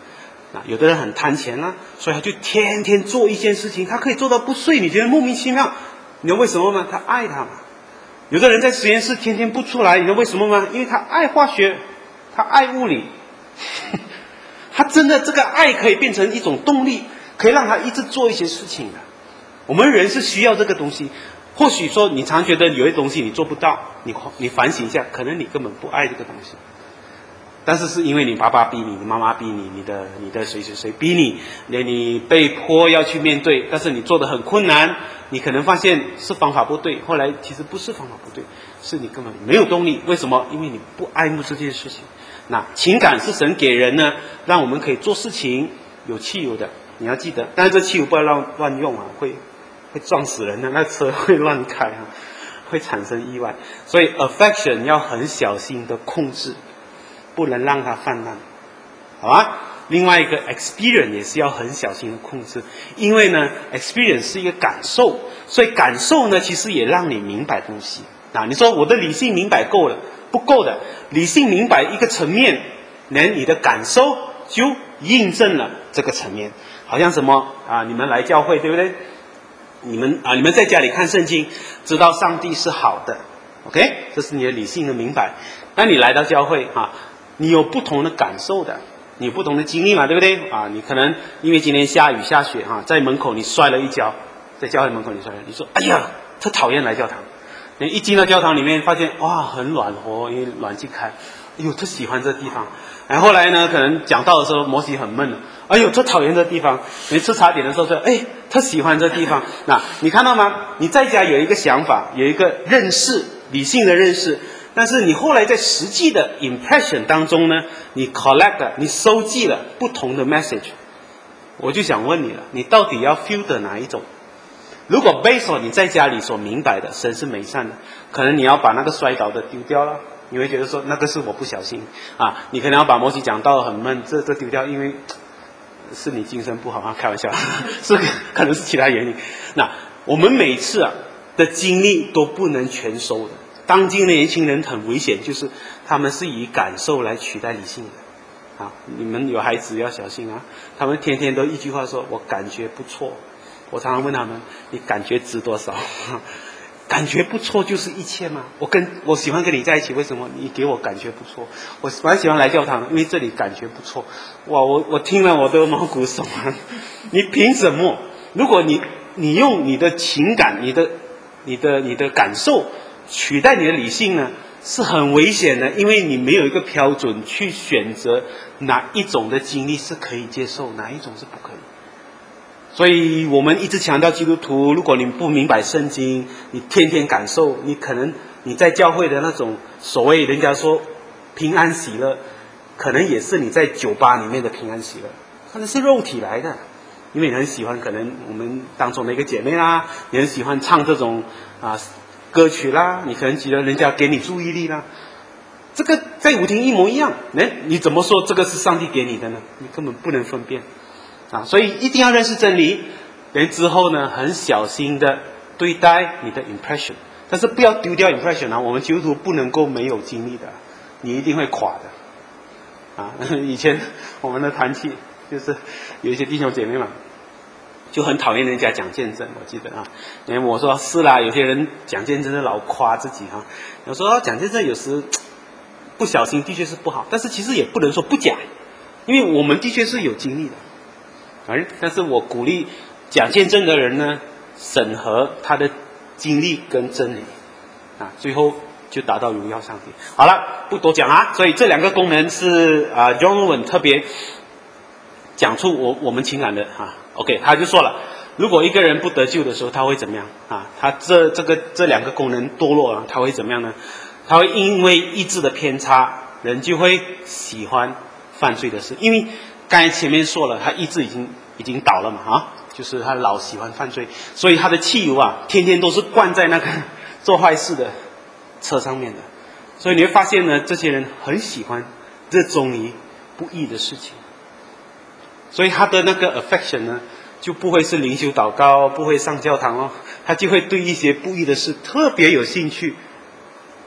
有的人很贪钱啊，所以他就天天做一件事情，他可以做到不睡，你觉得莫名其妙，你知道为什么吗？他爱他嘛。有的人在实验室天天不出来，你知道为什么吗？因为他爱化学，他爱物理，他真的这个爱可以变成一种动力，可以让他一直做一些事情的。我们人是需要这个东西。或许说你常觉得有些东西你做不到，你反省一下，可能你根本不爱这个东西。但是是因为你爸爸逼你，你妈妈逼你，你的谁逼你，你被迫要去面对，但是你做得很困难，你可能发现是方法不对，后来其实不是方法不对，是你根本没有动力。为什么？因为你不爱慕这件事情。那情感是神给人呢，让我们可以做事情，有汽油的，你要记得，但是这汽油不要乱用啊，会撞死人的，那车会乱开啊，会产生意外。所以 affection 要很小心的控制，不能让它泛滥，好吧？另外一个 experience 也是要很小心的控制，因为呢 experience 是一个感受，所以感受呢其实也让你明白东西啊。你说我的理性明白够了，不够的，理性明白一个层面，连你的感受就印证了这个层面。好像什么啊？你们来教会对不对？你们在家里看圣经，知道上帝是好的 ，OK， 这是你的理性的明白。当你来到教会啊，你有不同的感受的，你有不同的经历嘛，对不对啊？你可能因为今天下雨下雪在门口你摔了一跤，在教会门口你摔了，你说哎呀，特讨厌来教堂。你一进到教堂里面，发现哇很暖和，因为暖气开，哎呦特喜欢这地方。然后后来呢，可能讲道的时候摩西很闷了，哎呦特讨厌这地方。你吃茶点的时候说，哎特喜欢这地方。那你看到吗？你在家有一个想法，有一个认识，理性的认识。但是你后来在实际的 impression 当中呢，你 collect 你收集了不同的 message。我就想问你了，你到底要 filter 哪一种？如果 based on 你在家里所明白的神是美善的，可能你要把那个摔倒的丢掉了，你会觉得说那个是我不小心啊。你可能要把摩西讲道很闷，这丢掉，因为是你精神不好啊，开玩笑，是可能是其他原因。那我们每次的经历都不能全收的。当今的年轻人很危险，就是他们是以感受来取代理性的啊。你们有孩子要小心啊，他们天天都一句话说我感觉不错。我常常问他们，你感觉值多少？感觉不错就是一切吗？我喜欢跟你在一起，为什么？你给我感觉不错。我蛮喜欢来教堂，因为这里感觉不错。哇，我听了我都毛骨悚然。你凭什么？如果你用你的情感、你的感受取代你的理性呢，是很危险的，因为你没有一个标准去选择哪一种的经历是可以接受，哪一种是不可以。所以我们一直强调基督徒，如果你不明白圣经，你天天感受，你可能你在教会的那种所谓人家说平安喜乐，可能也是你在酒吧里面的平安喜乐，可能是肉体来的。因为你很喜欢可能我们当中的一个姐妹啦，你很喜欢唱这种歌曲啦，你可能觉得人家给你注意力啦，这个在舞厅一模一样。你怎么说这个是上帝给你的呢？你根本不能分辨所以一定要认识真理，然之后呢，很小心的对待你的 impression， 但是不要丢掉 impression 我们基督徒不能够没有经历的，你一定会垮的以前我们的团契就是有一些弟兄姐妹嘛，就很讨厌人家讲见证，我记得因为我说是啦，有些人讲见证是老夸自己有时候讲见证有时不小心的确是不好，但是其实也不能说不讲，因为我们的确是有经历的。但是我鼓励讲见证的人呢，审核他的经历跟真理最后就达到荣耀上帝。好了，不多讲所以这两个功能是John Owen 特别讲出我们情感的OK， 他就说了，如果一个人不得救的时候，他会怎么样他这两个功能堕落他会怎么样呢？他会因为意志的偏差，人就会喜欢犯罪的事，因为刚才前面说了，他意志已经倒了嘛就是他老喜欢犯罪，所以他的汽油天天都是灌在那个做坏事的车上面的。所以你会发现呢，这些人很喜欢热衷于不义的事情，所以他的那个 affection 呢，就不会是灵修祷告，不会上教堂他就会对一些不义的事特别有兴趣，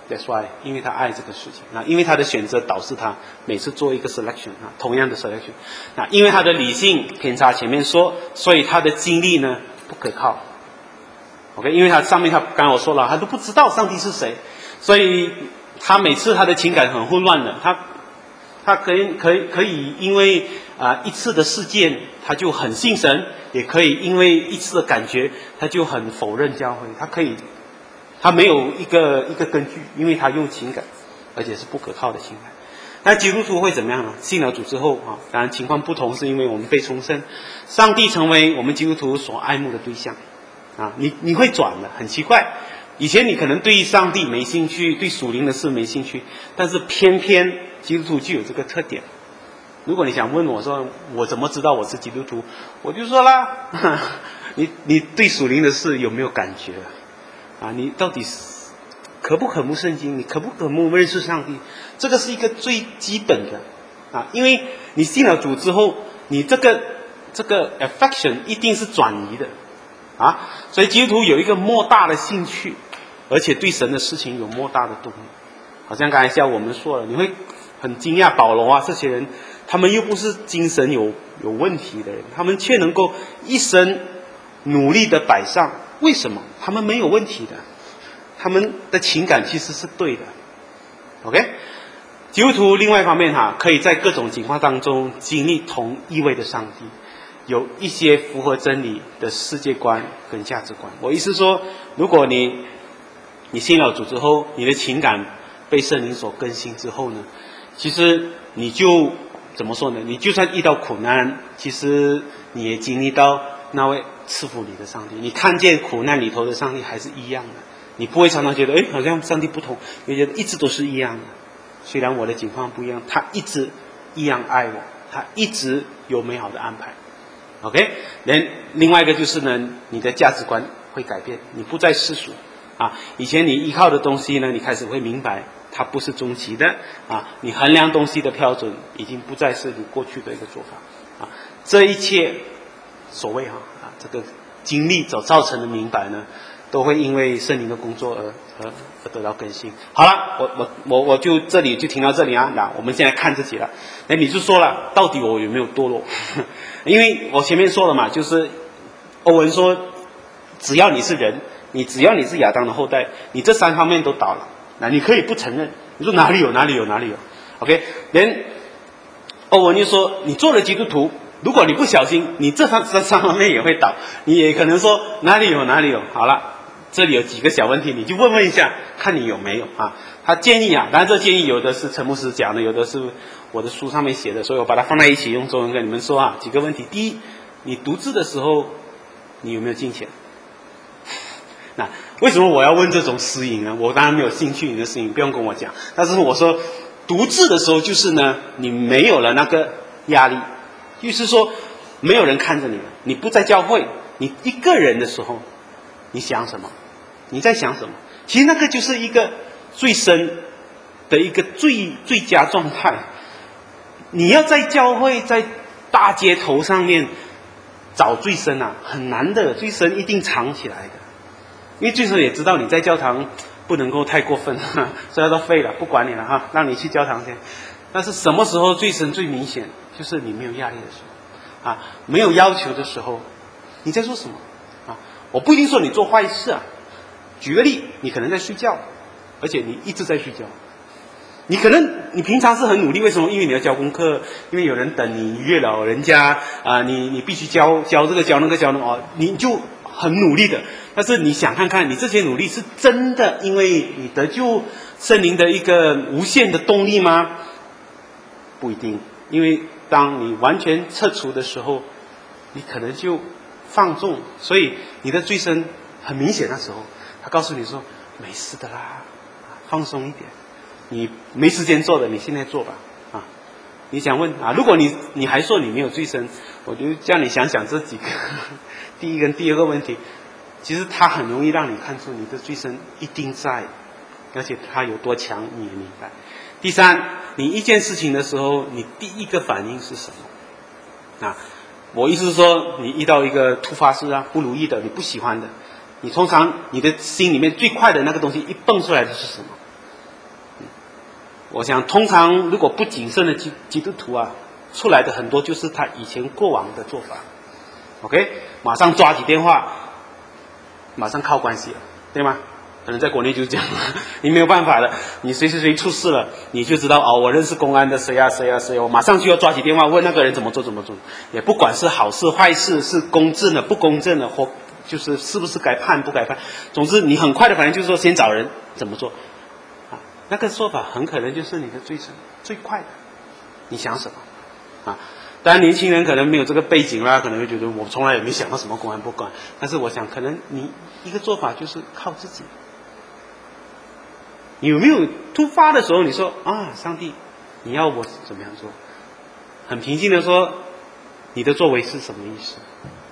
That's why， 因为他爱这个事情。那因为他的选择导致他每次做一个 selection 同样的 selection。那因为他的理性偏差前面说，所以他的经历呢不可靠。OK， 因为他刚刚我说了，他都不知道上帝是谁，所以他每次他的情感很混乱的。他可以因为一次的事件他就很信神，也可以因为一次的感觉他就很否认教会。他没有一个根据，因为他用情感，而且是不可靠的情感。那基督徒会怎么样呢？信了主之后当然情况不同，是因为我们被重生，上帝成为我们基督徒所爱慕的对象你会转的，很奇怪。以前你可能对上帝没兴趣，对属灵的事没兴趣，但是偏偏基督徒就有这个特点。如果你想问我说我怎么知道我是基督徒，我就说啦，你对属灵的事有没有感觉你到底渴不渴慕圣经？你渴不渴慕认识上帝？这个是一个最基本的因为你信了主之后，你这个 affection 一定是转移的所以基督徒有一个莫大的兴趣，而且对神的事情有莫大的动力。好像刚才像我们说了，你会很惊讶保罗这些人，他们又不是精神有问题的人，他们却能够一生努力的摆上。为什么？他们没有问题的，他们的情感其实是对的。OK， 基督徒另外一方面可以在各种情况当中经历同意味的上帝，有一些符合真理的世界观跟价值观。我意思说，如果你信了主之后，你的情感被圣灵所更新之后呢，其实你就怎么说呢？你就算遇到苦难，其实你也经历到那位赐福你的上帝，你看见苦难里头的上帝还是一样的，你不会常常觉得好像上帝不同，你觉得一直都是一样的。虽然我的情况不一样，他一直一样爱我，他一直有美好的安排。OK， 另外一个就是呢，你的价值观会改变，你不再世俗以前你依靠的东西呢，你开始会明白它不是终极的你衡量东西的标准已经不再是你过去的一个做法这一切所谓这个经历所造成的明白呢，都会因为圣灵的工作而得到更新。好了，我就这里就停到这里那我们现在看自己了。你就说了，到底我有没有堕落？因为我前面说了嘛，就是欧文说，只要你是人，只要你是亚当的后代，你这3方面都倒了。那你可以不承认，你说哪里有 OK， 欧文就说，你做了基督徒，如果你不小心，你这3方面也会倒。你也可能说哪里有。好了，这里有几个小问题，你就问一下，看你有没有他建议当然这建议有的是陈牧师讲的，有的是我的书上面写的，所以我把它放在一起用中文跟你们说几个问题。第一，你读字的时候你有没有敬虔？那为什么我要问这种私隐呢？我当然没有兴趣你的私隐，不用跟我讲。但是我说读字的时候就是呢，你没有了那个压力，就是说没有人看着你了，你不在教会，你一个人的时候，你想什么？你在想什么？其实那个就是一个最深的一个最佳状态。你要在教会在大街头上面找最深很难的，最深一定藏起来的。因为最深也知道你在教堂不能够太过分所以他都废了，不管你了让你去教堂先。但是什么时候最深最明显？就是你没有压力的时候没有要求的时候，你在做什么我不一定说你做坏事举个例，你可能在睡觉，而且你一直在睡觉。你平常是很努力，为什么？因为你要交功课，因为有人等你约了人家你必须交这个交那个交你就很努力的。但是你想看看，你这些努力是真的因为你得救圣灵的一个无限的动力吗？不一定。因为当你完全撤除的时候，你可能就放纵，所以你的罪身很明显。那时候他告诉你说没事的啦，放松一点，你没时间做的你现在做吧你想问如果你还说你没有罪身，我就叫你想想这几个第一跟第二个问题，其实它很容易让你看出你的罪身一定在，而且它有多强你也明白。第三，你一件事情的时候，你第一个反应是什么我意思是说，你遇到一个突发事不如意的，你不喜欢的，你通常你的心里面最快的那个东西一蹦出来的是什么？ 我想通常如果不谨慎的基督徒啊，出来的很多就是他以前过往的做法。OK， 马上抓起电话，马上靠关系了，对吗？可能在国内就是这样，你没有办法的，你谁出事了，你就知道哦，我认识公安的谁啊，我马上就要抓起电话问那个人怎么做，也不管是好事坏事，是公正的不公正的，或就是是不是该判不该判，总之你很快的反正就是说先找人怎么做啊，那个说法很可能就是你的最快的，你想什么啊？当然年轻人可能没有这个背景啦，可能会觉得我从来也没想到什么公安不管，但是我想可能你一个做法就是靠自己。你有没有突发的时候你说啊，上帝你要我怎么样做，很平静的说你的作为是什么意思？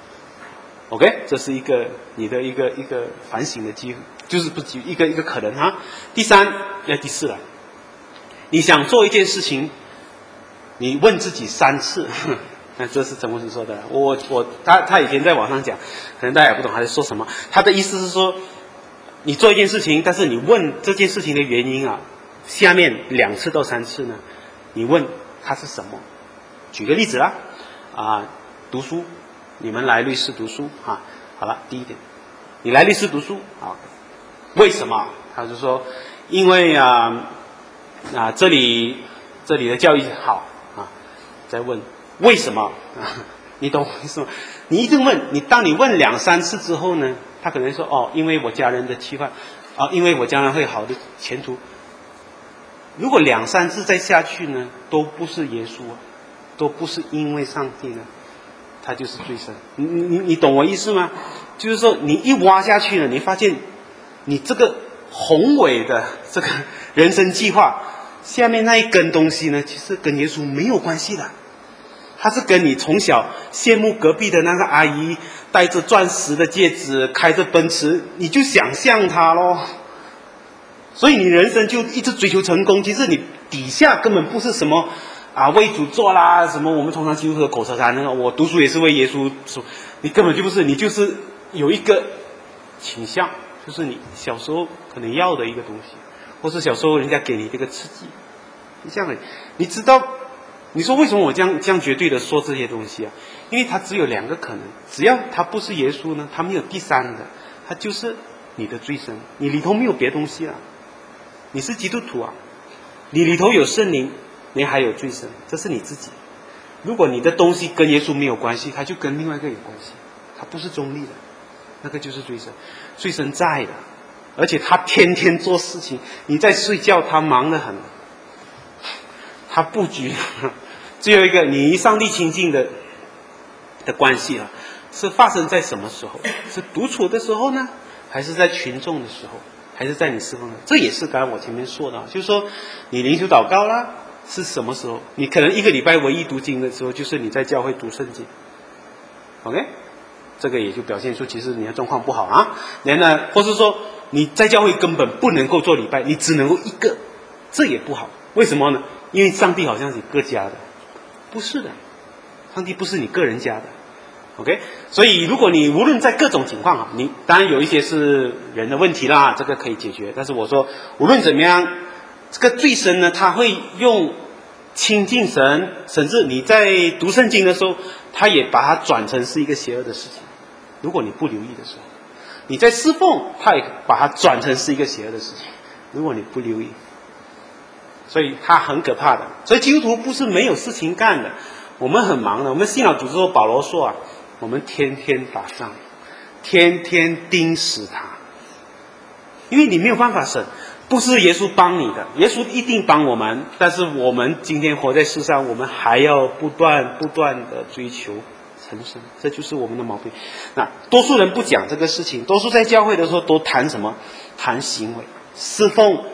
OK， 这是一个你的一个反省的机会，就是不一个可能哈。第四了，你想做一件事情，你问自己3次，那这是陈牧师说的。他以前在网上讲，可能大家也不懂他在说什么。他的意思是说，你做一件事情，但是你问这件事情的原因啊，下面2次到3次呢，你问它是什么？举个例子啦，读书。你们来律师读书啊，好了，第一点，你来律师读书啊，为什么？他就说，因为这里的教育好啊。再问为什么啊？你懂为什么？你一定问，当你问2、3次之后呢，他可能说哦，因为我家人的期盼啊，因为我将来会好的前途。如果2、3次再下去呢，都不是耶稣啊，都不是因为上帝呢。它就是罪深，你懂我意思吗？就是说，你一挖下去了，你发现你这个宏伟的这个人生计划下面那一根东西呢，其实跟耶稣没有关系的，它是跟你从小羡慕隔壁的那个阿姨戴着钻石的戒指，开着奔驰，你就想象她咯。所以你人生就一直追求成功，其实你底下根本不是什么。为主做啦，什么我们通常基督徒的口头禅，那个我读书也是为耶稣说，你根本就不是，你就是有一个倾向，就是你小时候可能要的一个东西，或是小时候人家给你这个刺激，你这样的，你知道，你说为什么我这样绝对的说这些东西啊？因为它只有2个可能，只要它不是耶稣呢，它没有第3的，它就是你的罪深，你里头没有别东西了，你是基督徒啊，你里头有圣灵。你还有罪深，这是你自己。如果你的东西跟耶稣没有关系，它就跟另外一个有关系，它不是中立的，那个就是罪深。罪深在的，而且他天天做事情，你在睡觉，他忙得很，他布局。只有一个，你与上帝亲近的关系啊，是发生在什么时候？是独处的时候呢，还是在群众的时候，还是在你侍奉的？这也是刚刚我前面说的，就是说你灵修祷告啦。是什么时候？你可能1个礼拜唯一读经的时候，就是你在教会读圣经。OK， 这个也就表现出其实你的状况不好啊。然后呢，或是说你在教会根本不能够做礼拜，你只能够1个，这也不好。为什么呢？因为上帝好像是各家的，不是的，上帝不是你个人家的。OK， 所以如果你无论在各种情况你当然有一些是人的问题啦，这个可以解决。但是我说无论怎么样。这个罪深呢，他会用亲近神，甚至你在读圣经的时候，他也把它转成是一个邪恶的事情。如果你不留意的时候，你在侍奉，他也把它转成是一个邪恶的事情。如果你不留意，所以他很可怕的。所以基督徒不是没有事情干的，我们很忙的。我们信仰主之后，保罗说啊，我们天天打仗，天天盯死他，因为你没有办法省。不是耶稣帮你的，耶稣一定帮我们，但是我们今天活在世上，我们还要不断的追求成圣，这就是我们的毛病。那多数人不讲这个事情，多数在教会的时候都谈什么？谈行为，侍奉。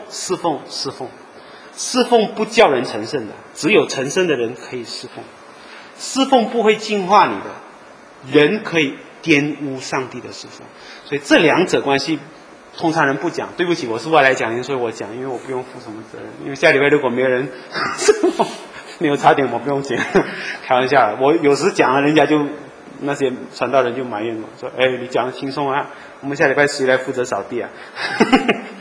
侍奉不叫人成圣的，只有成圣的人可以侍奉。侍奉不会净化你的，人可以玷污上帝的侍奉，所以这2者关系。通常人不讲，对不起，我是外来讲员，所以我讲，因为我不用负什么责任。因为下礼拜如果没有人没有差点，我不用讲，开玩笑。我有时讲了，人家就那些传道人就埋怨我说：“哎，你讲得轻松啊，我们下礼拜谁来负责扫地啊？”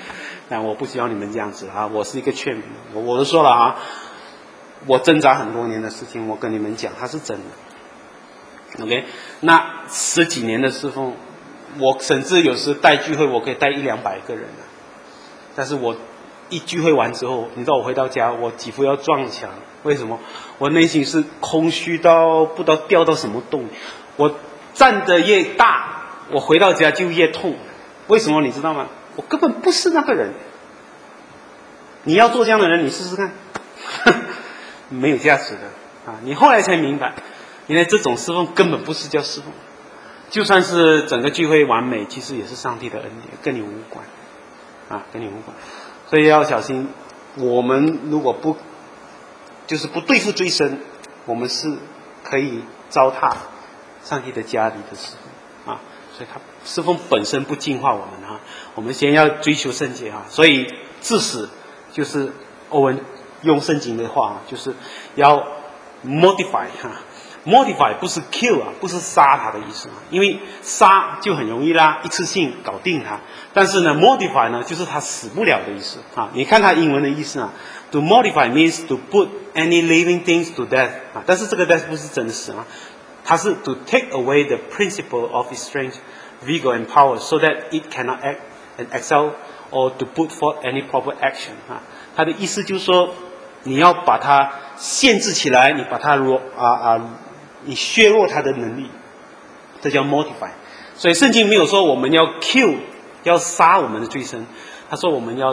但我不希望你们这样子啊，我是一个劝勉，我都说了啊，我挣扎很多年的事情，我跟你们讲，它是真的。OK， 那10几年的侍奉，我甚至有时带聚会，我可以带100-200个人啊，但是我一聚会完之后，你知道我回到家，我几乎要撞墙。为什么？我内心是空虚到不知道掉到什么洞。我站得越大，我回到家就越痛。为什么你知道吗？我根本不是那个人。你要做这样的人，你试试看，没有价值的啊！你后来才明白，原来这种侍奉根本不是叫侍奉。就算是整个聚会完美，其实也是上帝的恩典，跟你无关啊，跟你无关。所以要小心，我们如果不对付最深，我们是可以糟蹋上帝的家里的侍奉啊。所以他侍奉本身不净化我们啊，我们先要追求圣洁啊。所以至死就是欧文用圣经的话，就是要 modify 哈。modify 不是 kill 啊，不是杀他的意思啊，因为杀就很容易啦，一次性搞定他。但是呢 ，modify 呢，就是他死不了的意思啊。你看他英文的意思啊 ，to modify means to put any living things to death 啊，但是这个 death 不是真实啊，它是 to take away the principle of its strength, vigor and power, so that it cannot act and excel or to put forth any proper action 啊。他的意思就是说，你要把它限制起来，你把它你削弱它的能力，这叫 modify。所以圣经没有说我们要 kill， 要杀我们的罪身，他说我们要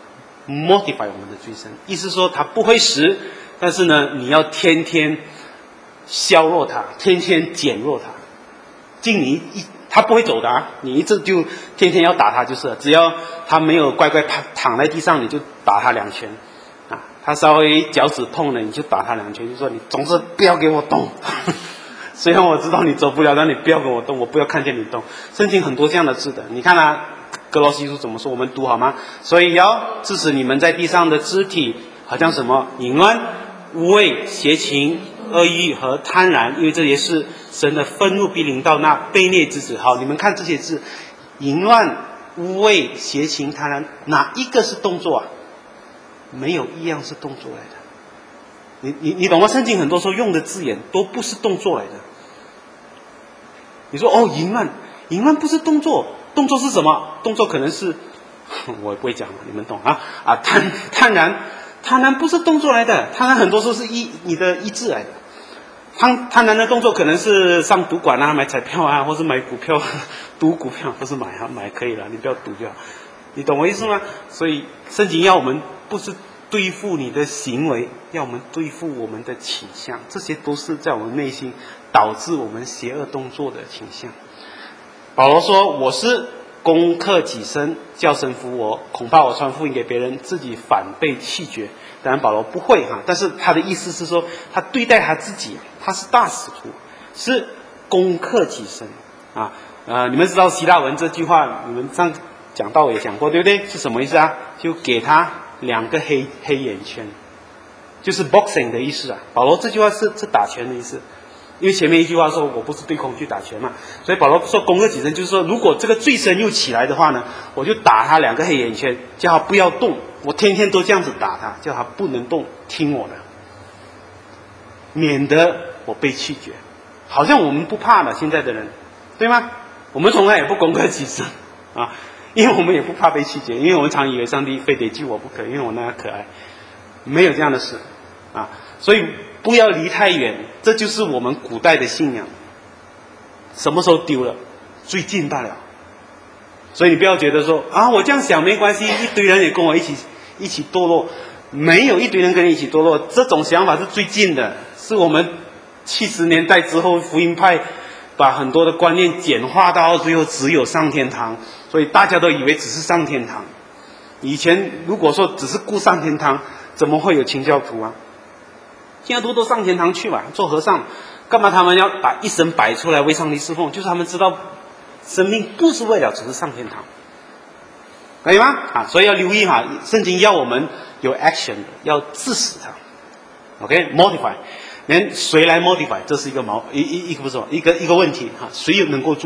modify 我们的罪身，意思说他不会死，但是呢，你要天天削弱它，天天减弱它，他不会走的啊，你一直就天天要打他就是了，只要他没有乖乖躺在地上，你就打他2拳啊，他稍微脚趾痛了，你就打他2拳，就说你总是不要给我动。虽然我知道你走不了，但你不要给我动，我不要看见你动。圣经很多这样的字的，你看啊，哥罗西书怎么说？我们读好吗？所以要致使你们在地上的肢体，好像什么淫乱、污秽、邪情、恶欲和贪婪，因为这也是神的愤怒必临到那悖逆之子。好，你们看这些字，淫乱、污秽、邪情、贪婪，哪一个是动作啊？没有一样是动作来的。你懂吗？圣经很多时候用的字眼都不是动作来的。你说哦，淫乱不是动作，动作是什么？动作可能是我也不会讲，你们懂啊？贪婪不是动作来的，贪婪很多时候是你的意志来的。贪婪的动作可能是上赌馆啊，买彩票啊，或是买股票，赌股票不是买啊，买可以了，你不要赌就好。你懂我意思吗？所以圣经要我们不是对付你的行为，要我们对付我们的倾向，这些都是在我们内心导致我们邪恶动作的倾向。保罗说：“我是攻克己身，叫神服我，恐怕我传福音给别人，自己反被弃绝。”当然保罗不会哈，但是他的意思是说，他对待他自己，他是大使徒，是攻克己身啊。你们知道希腊文这句话，你们上讲道也讲过，对不对？是什么意思啊？就给他2个黑眼圈，就是 boxing 的意思啊。保罗这句话是打拳的意思，因为前面一句话说我不是对空去打拳嘛，所以保罗说攻克己身，就是说如果这个罪身又起来的话呢，我就打他2个黑眼圈，叫他不要动，我天天都这样子打他，叫他不能动，听我的，免得我被弃绝。好像我们不怕的现在的人，对吗？我们从来也不攻克己身啊，因为我们也不怕被弃绝，因为我们常以为上帝非得救我不可，因为我那样可爱，没有这样的事啊。所以不要离太远，这就是我们古代的信仰。什么时候丢了？最近罢了。所以你不要觉得说啊，我这样想没关系，一堆人也跟我一起堕落，没有一堆人跟你一起堕落，这种想法是最近的，是我们70年代之后福音派把很多的观念简化到最后只有上天堂，所以大家都以为只是上天堂。以前如果说只是顾上天堂，怎么会有清教徒啊？清教徒都上天堂去嘛，做和尚，干嘛他们要把一生摆出来为上帝侍奉？就是他们知道生命不是为了只是上天堂，可以吗？啊，所以要留意哈，圣经要我们有 action， 要致死它。OK，modify， 谁来 modify？ 这是一个问题哈，谁能够做？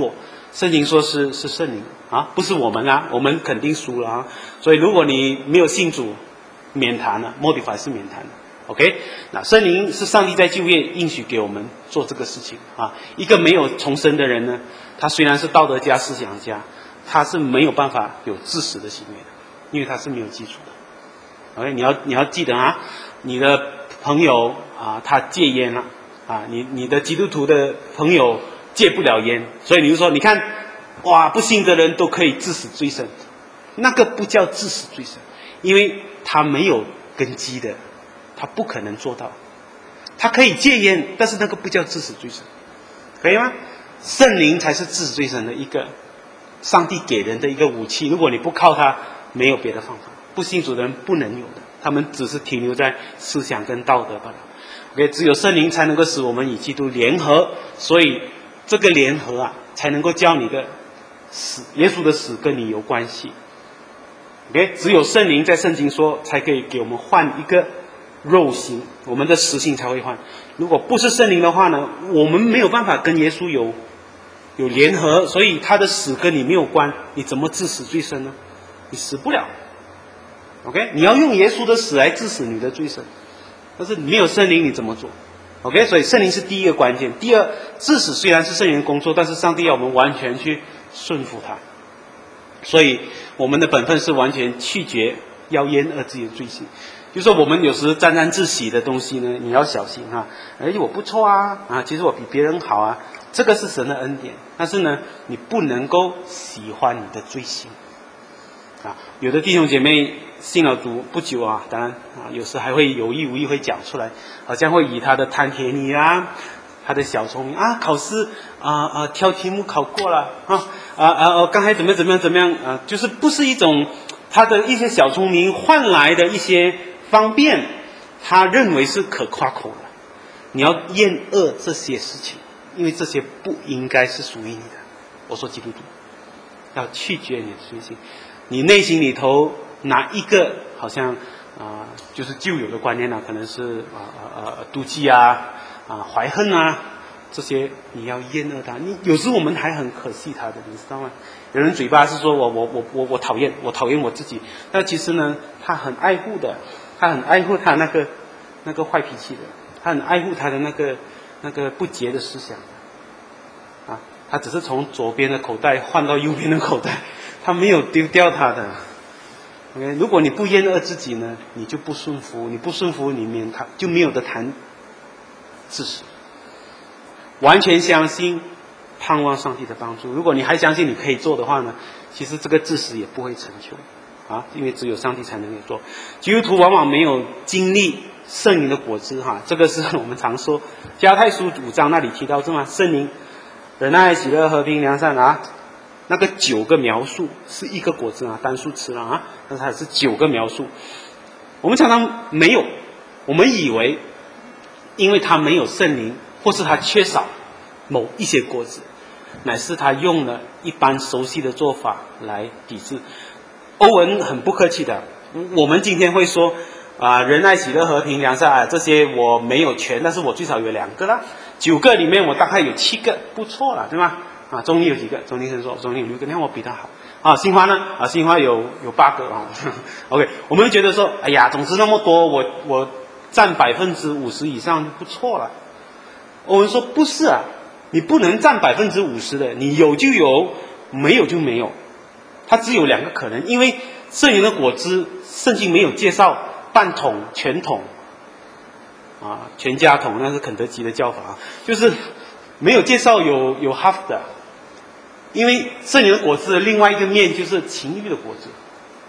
圣经说是圣灵啊，不是我们啊，我们肯定输了啊。所以如果你没有信主，免谈了 ，modify 是免谈的。OK， 那圣灵是上帝在旧约应许给我们做这个事情啊。一个没有重生的人呢，他虽然是道德家、思想家，他是没有办法有致死的行为的，因为他是没有基础的。OK， 你要记得啊，你的朋友啊，他戒烟了啊，你的基督徒的朋友戒不了烟，所以你就说，你看，哇，不信的人都可以致死罪生，那个不叫致死罪生，因为他没有根基的。他不可能做到，他可以戒烟，但是那个不叫致死罪生，可以吗？圣灵才是致死罪生的一个上帝给人的一个武器。如果你不靠它，没有别的方法。不信主的人不能有的，他们只是停留在思想跟道德罢了。OK， 只有圣灵才能够使我们与基督联合，所以这个联合啊，才能够叫你的死，耶稣的死跟你有关系。OK， 只有圣灵在圣经说，才可以给我们换一个肉心，我们的实性才会换。如果不是圣灵的话呢，我们没有办法跟耶稣有联合，所以他的死跟你没有关，你怎么致死罪生呢？你死不了。OK， 你要用耶稣的死来致死你的罪生，但是你没有圣灵，你怎么做 ？OK， 所以圣灵是第一个关键。第二，致死虽然是圣灵的工作，但是上帝要我们完全去顺服他，所以我们的本分是完全拒绝要厌恶自己的罪行。就是说我们有时沾沾自喜的东西呢，你要小心哈。我不错啊，其实我比别人好啊，这个是神的恩典。但是呢，你不能够喜欢你的罪行啊。有的弟兄姐妹信了主不久啊，当然啊，有时还会有意无意会讲出来，好像会以他的贪便宜啊，他的小聪明啊，考试挑题目考过了刚才怎么样就是不是一种他的一些小聪明换来的一些方便，他认为是可夸口的。你要厌恶这些事情，因为这些不应该是属于你的。我说基督徒要拒绝你的罪行，你内心里头哪一个好像就是旧有的观念可能是妒忌怀恨这些你要厌恶他。你有时我们还很可惜他的，你知道吗？有人嘴巴是说我讨厌我自己，但其实呢，他很爱护的，他很爱护他那个坏脾气的，他很爱护他的那个不洁的思想他只是从左边的口袋换到右边的口袋，他没有丢掉他的。OK， 如果你不厌恶自己呢，你就不顺服，你不顺服，你就没有得谈致死。完全相信，盼望上帝的帮助。如果你还相信你可以做的话呢，其实这个致死也不会成就因为只有上帝才能够做。基督徒往往没有经历圣灵的果子这个是我们常说加太书5章那里提到圣灵仁爱、喜乐、和平、良善那个9个描述是一个果子单数词了但是它是9个描述。我们常常没有，我们以为因为他没有圣灵，或是他缺少某一些果子，乃是他用了一般熟悉的做法来抵制。欧文很不客气的，我们今天会说仁爱、喜乐、和平、良善这些我没有全，但是我最少有2个啦，9个里面我大概有7个，不错了，对吗？中立有几个？中立生说中立有6个，你看我比他好新华呢新华有8个OK， 我们觉得说哎呀，总之那么多，我占50%以上就不错了。欧文说不是你不能占50%的，你有就有，没有就没有。它只有2个可能，因为圣灵的果子圣经没有介绍半桶、全桶全家桶，那是肯德基的叫法就是没有介绍有 half 的。因为圣灵的果子的另外一个面就是情欲的果子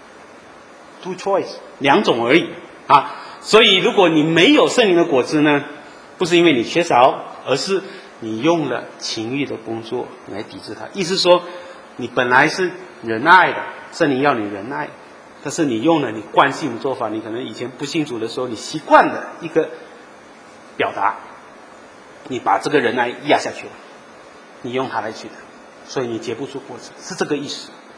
，two choice 2种而已所以如果你没有圣灵的果子呢，不是因为你缺少，而是你用了情欲的工作来抵制它。意思说你本来是仁爱的，圣灵要你仁爱，但是你用了你惯性的做法，你可能以前不信主的时候你习惯的一个表达，你把这个仁爱压下去了，你用它来取的，所以你结不出果子，是这个意思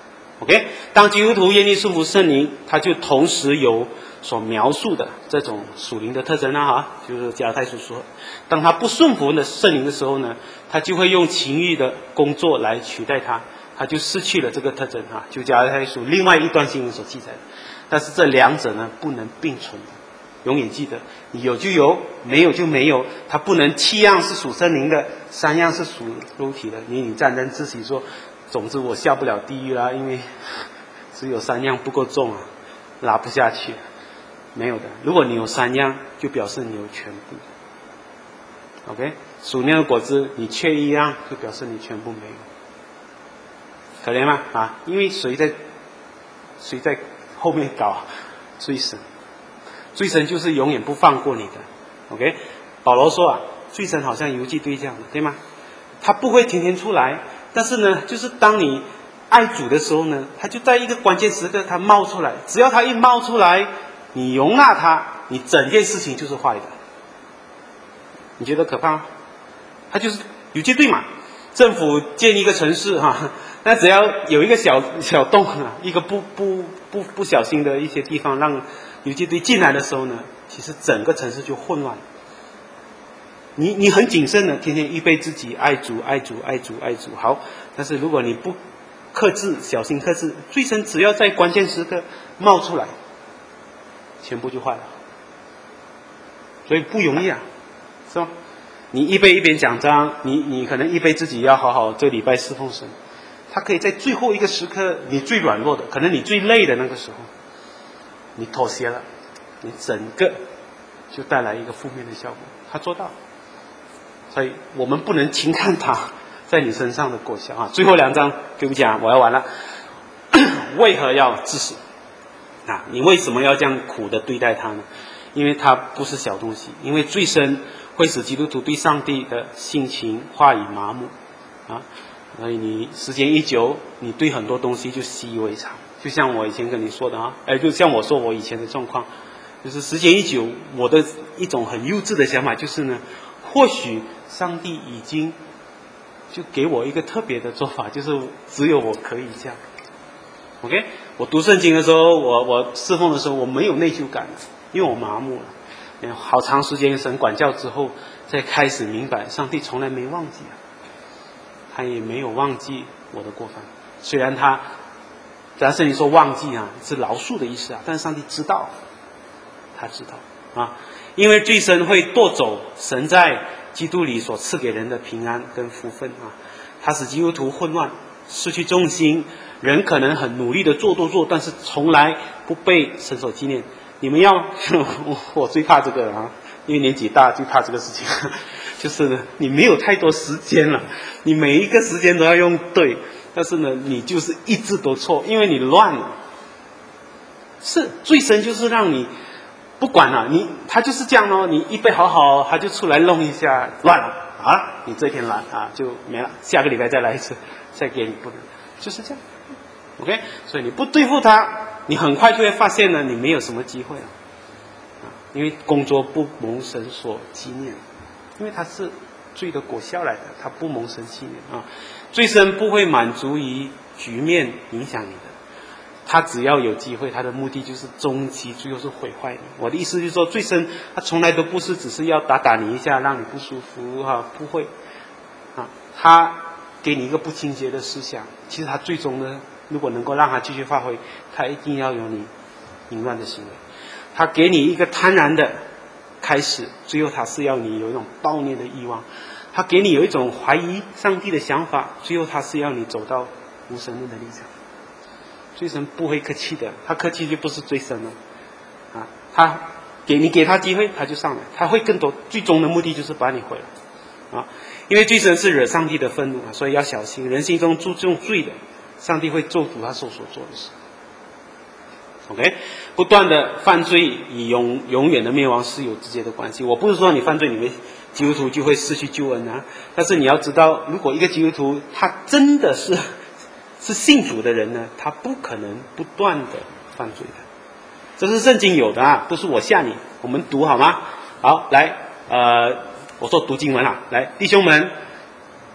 OK， 当基督徒愿意顺服圣灵，他就同时有所描述的这种属灵的特征啊，就是加拉太书说，当他不顺服的圣灵的时候呢，他就会用情欲的工作来取代他，他就失去了这个特征啊，就加拉太书另外一段经文所记载的。但是这两者呢不能并存的，永远记得，你有就有，没有就没有，它不能7样是属圣灵的，3样是属肉体的。你沾沾自喜说，总之我下不了地狱啦，因为只有3样不够重啊，拉不下去。没有的，如果你有3样，就表示你有全部。OK， 属灵的果子你缺1样，就表示你全部没有。可怜吗？啊，因为谁在后面搞罪神？罪神就是永远不放过你的。OK， 保罗说啊，罪神好像游击队这样的，对吗？他不会天天出来，但是呢，就是当你爱主的时候呢，他就在一个关键时刻他冒出来，只要他一冒出来，你容纳他，你整件事情就是坏的。你觉得可怕吗？他就是游击队嘛，政府建一个城市哈，那只要有一个小洞啊，一个不小心的一些地方，让游击队进来的时候呢，其实整个城市就混乱。你很谨慎的，天天预备自己爱主，好。但是如果你不克制，小心克制，罪神只要在关键时刻冒出来，全部就坏了。所以不容易啊，是吧？你一边讲章，你可能预备自己要好好这礼拜侍奉神，他可以在最后一个时刻，你最软弱的，可能你最累的那个时候，你妥协了，你整个就带来一个负面的效果。他做到，所以我们不能轻看他在你身上的果效啊。最后2章，对不起啊，我要完了。为何要致死啊？你为什么要这样苦的对待他呢？因为他不是小东西，因为罪深会使基督徒对上帝的性情话语麻木啊，所以你时间一久，你对很多东西就习以为常。就像我以前跟你说的啊，就像我说我以前的状况，就是时间一久，我的一种很幼稚的想法就是呢，或许上帝已经就给我一个特别的做法，就是只有我可以这样。OK， 我读圣经的时候，我侍奉的时候，我没有内疚感，因为我麻木了。好长时间神管教之后，才开始明白，上帝从来没忘记啊，他也没有忘记我的过犯。虽然圣经说忘记啊，是饶恕的意思啊，但是上帝知道，他知道啊，因为罪神会夺走神在基督里所赐给人的平安跟福分啊，他使基督徒混乱，失去重心。人可能很努力的做，但是从来不被神所纪念。你们要我最怕这个啊，因为年纪大最怕这个事情，就是你没有太多时间了，你每一个时间都要用对，但是呢，你就是一直都错，因为你乱了。是罪神就是让你不管了，他就是这样哦，你预备好，他就出来弄一下，乱了啊，你这天乱啊就没了，下个礼拜再来一次，再给你不能，就是这样。OK， 所以你不对付他，你很快就会发现呢，你没有什么机会了，因为工作不蒙神所纪念，因为它是罪的果效来的，它不蒙神纪念啊。罪神不会满足于局面影响你的，他只要有机会，他的目的就是终极最后是毁坏你。我的意思就是说，罪神他从来都不是只是要打你一下，让你不舒服哈，不会啊，他给你一个不清洁的思想，其实他最终呢，如果能够让他继续发挥，他一定要有你淫乱的行为。他给你一个贪婪的开始，最后他是要你有一种暴虐的欲望。他给你有一种怀疑上帝的想法，最后他是要你走到无神论的立场。罪神不会客气的，他客气就不是罪神了啊！他给他机会，他就上来，他会更多，最终的目的就是把你毁了啊！因为罪神是惹上帝的愤怒啊，所以要小心。人心中注重罪的，上帝会咒诅他所做的事。OK， 不断的犯罪与永远的灭亡是有直接的关系。我不是说你犯罪，你们基督徒就会失去救恩啊，但是你要知道，如果一个基督徒他真的是信主的人呢，他不可能不断的犯罪的，这是圣经有的啊，不是我吓你。我们读好吗？好，来，我说读经文啊，来，弟兄们，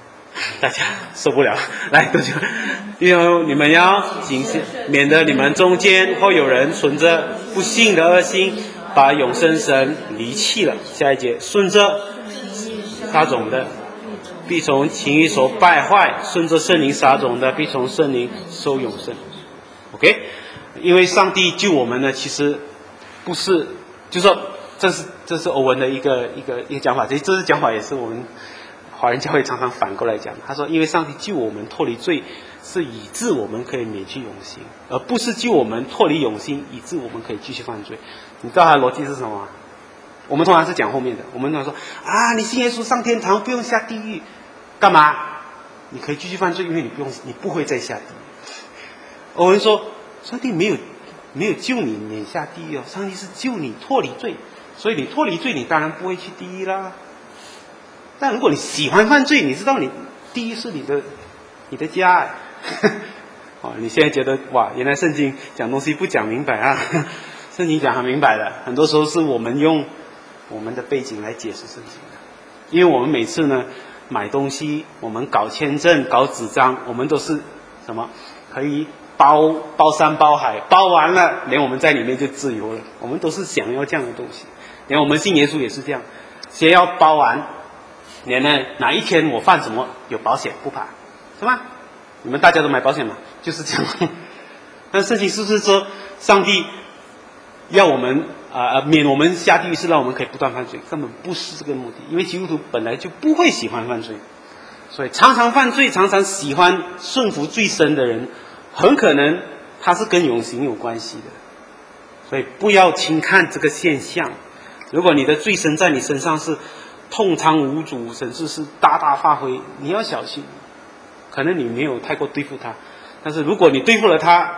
大家受不了，来多久？因为你们要谨慎，免得你们中间或有人存着不幸的恶心，把永生神离弃了。下一节，顺着撒种的，必从情欲所败坏；顺着圣灵撒种的，必从圣灵收永生。OK， 因为上帝救我们呢，其实不是，就是说这是欧文的一个讲法，这是讲法也是我们华人教会常常反过来讲。他说，因为上帝救我们脱离罪，是以致我们可以免去永刑，而不是救我们脱离永刑，以致我们可以继续犯罪。你知道他的逻辑是什么吗？我们通常是讲后面的，我们通常说啊，你信耶稣上天堂，不用下地狱，干嘛？你可以继续犯罪，因为你不会再下地狱。欧文说，上帝没有救你免下地狱哦，上帝是救你脱离罪，所以你脱离罪，你当然不会去地狱啦。但如果你喜欢犯罪，你知道地狱是你的家哦，你现在觉得哇，原来圣经讲东西不讲明白啊，圣经讲很明白的，很多时候是我们用我们的背景来解释圣经的。因为我们每次呢买东西，我们搞签证、搞纸张，我们都是什么可以包山包海，包完了连我们在里面就自由了。我们都是想要这样的东西，连我们信耶稣也是这样，先要包完，连呢哪一天我犯什么有保险不怕，是吗？你们大家都买保险嘛，就是这样。但圣经是不是说上帝要我们免我们下地狱，是让我们可以不断犯罪？根本不是这个目的，因为基督徒本来就不会喜欢犯罪，所以常常犯罪、常常喜欢顺服罪深的人，很可能他是跟永刑有关系的。所以不要轻看这个现象。如果你的罪深在你身上是痛仓无主，甚至是大大发挥，你要小心。可能你没有太过对付他，但是如果你对付了他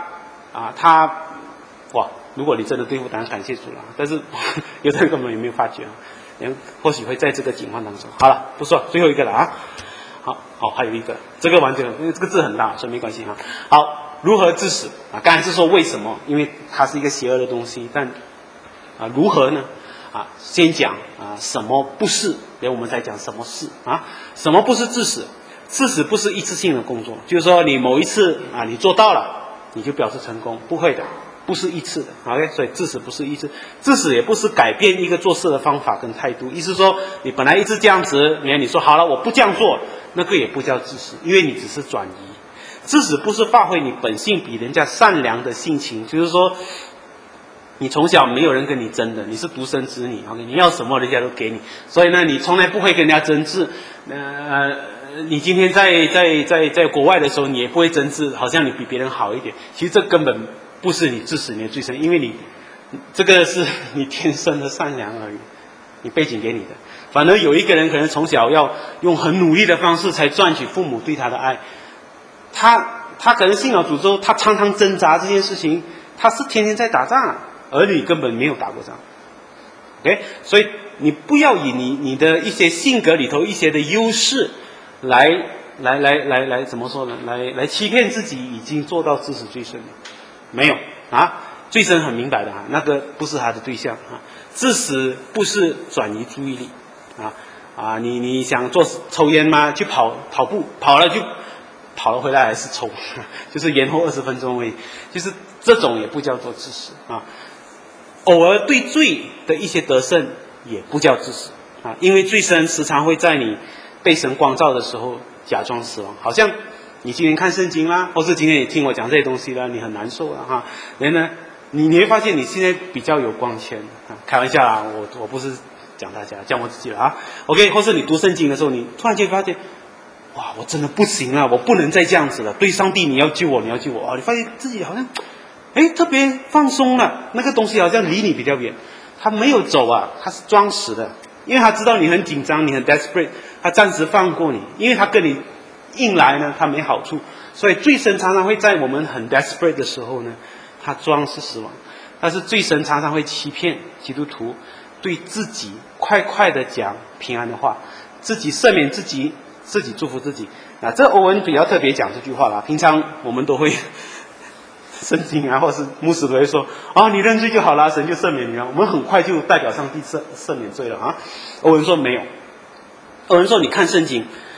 如果你真的对付，当然感谢主了。但是有的人根本也没有发觉或许会在这个情况当中。好了，不说最后一个了啊。好，还有一个，这个完全因为这个字很大，所以没关系哈。好，如何致死啊？刚才是说为什么？因为它是一个邪恶的东西，但如何呢？先讲什么不是，然后我们再讲什么是啊？什么不是致死？致死不是一次性的工作，就是说你某一次你做到了，你就表示成功，不会的，不是一次的。OK， 所以致死不是一次，致死也不是改变一个做事的方法跟态度。意思说你本来一直这样子，你说好了我不这样做，那个也不叫致死，因为你只是转移。致死不是发挥你本性比人家善良的性情，就是说你从小没有人跟你争的，你是独生子女 ，OK， 你要什么人家都给你，所以呢你从来不会跟人家争执。你今天在国外的时候，你也不会争执，好像你比别人好一点。其实这根本不是你致死你的罪深，因为你这个是你天生的善良而已，你背景给你的。反而有一个人可能从小要用很努力的方式才赚取父母对他的爱，他可能信了主之后，他常常挣扎这件事情，他是天天在打仗，儿女根本没有打过仗。OK， 所以你不要以你的一些性格里头一些的优势来怎么说呢？来欺骗自己已经做到致死罪深了，没有罪深很明白的那个不是他的对象致死不是转移注意力你想抽烟吗？去跑步，跑了回来还是抽，就是延后20分钟而已，就是这种也不叫做致死偶尔对罪的一些得胜也不叫致死因为罪深时常会在你被神光照的时候假装死亡，好像你今天看圣经啦，或是今天也听我讲这些东西啦，你很难受了然后呢你会发现你现在比较有光鲜开玩笑啦，我不是讲大家，讲我自己了OK， 或是你读圣经的时候，你突然间发现哇，我真的不行了，我不能再这样子了，对上帝你要救我你发现自己好像特别放松了，那个东西好像离你比较远，他没有走他是装死的，因为他知道你很紧张，你很 desperate， 他暂时放过你，因为他跟你硬来呢，他没好处，所以罪深常常会在我们很 desperate 的时候呢，他装是死亡，但是罪深常常会欺骗基督徒，对自己快的讲平安的话，自己赦免自己祝福自己这欧文比较特别讲这句话啦，平常我们都会圣经或是牧师都会说你认罪就好了，神就赦免你了，我们很快就代表上帝赦免罪了欧文说没有，欧文说你看圣经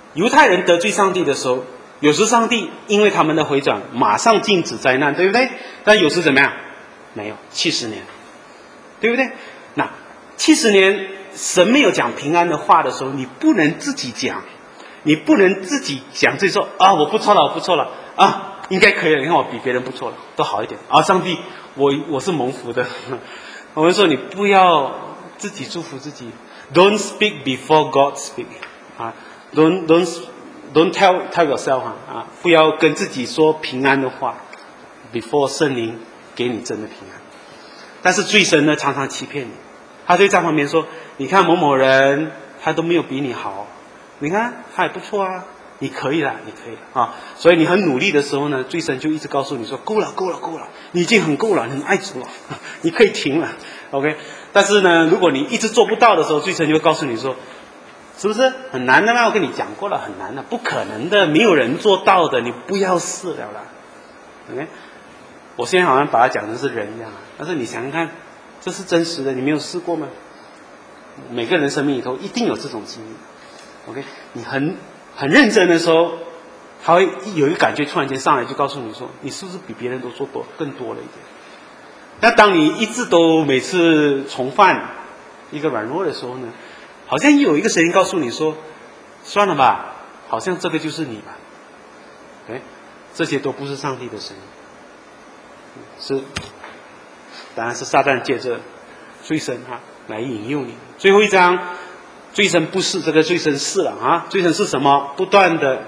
犹太人得罪上帝的时候，有时上帝因为他们的回转，马上禁止灾难，对不对？但有时怎么样？没有，70年，对不对？那70年，神没有讲平安的话的时候，你不能自己讲，你不能自己讲，自己说啊，我不错了，我不错了啊，应该可以了。你看我比别人不错了，都好一点啊。上帝，我是蒙福的。我们说你不要自己祝福自己 ，Don't speak before God speak 啊 ，Don't tell yourself 啊，不要跟自己说平安的话 ，before 圣灵给你真的平安。但是罪神呢，常常欺骗你，他就在旁边说：“你看某某人，他都没有比你好，你看他也不错啊，你可以了，你可以了啊。”所以你很努力的时候呢，罪神就一直告诉你说：“够了，够了，够了，你已经很够了，你很爱主了，你可以停了。” OK， 但是呢，如果你一直做不到的时候，罪神就会告诉你说：“是不是很难的吗？我跟你讲过了，很难的，不可能的，没有人做到的，你不要试了啦。” OK。我现在好像把它讲成是人一样，但是你想想看，这是真实的，你没有试过吗？每个人生命里头一定有这种经历。OK， 你很认真的时候，他会有一个感觉突然间上来，就告诉你说，你是不是比别人都做更多了一点？那当你一直都每次重犯一个软弱的时候呢，好像有一个声音告诉你说，算了吧，好像这个就是你吧。OK， 这些都不是上帝的声音。是，当然是撒旦借着罪神来引诱你。最后一章，罪神不是，这个罪神是了啊！罪神是什么？不断的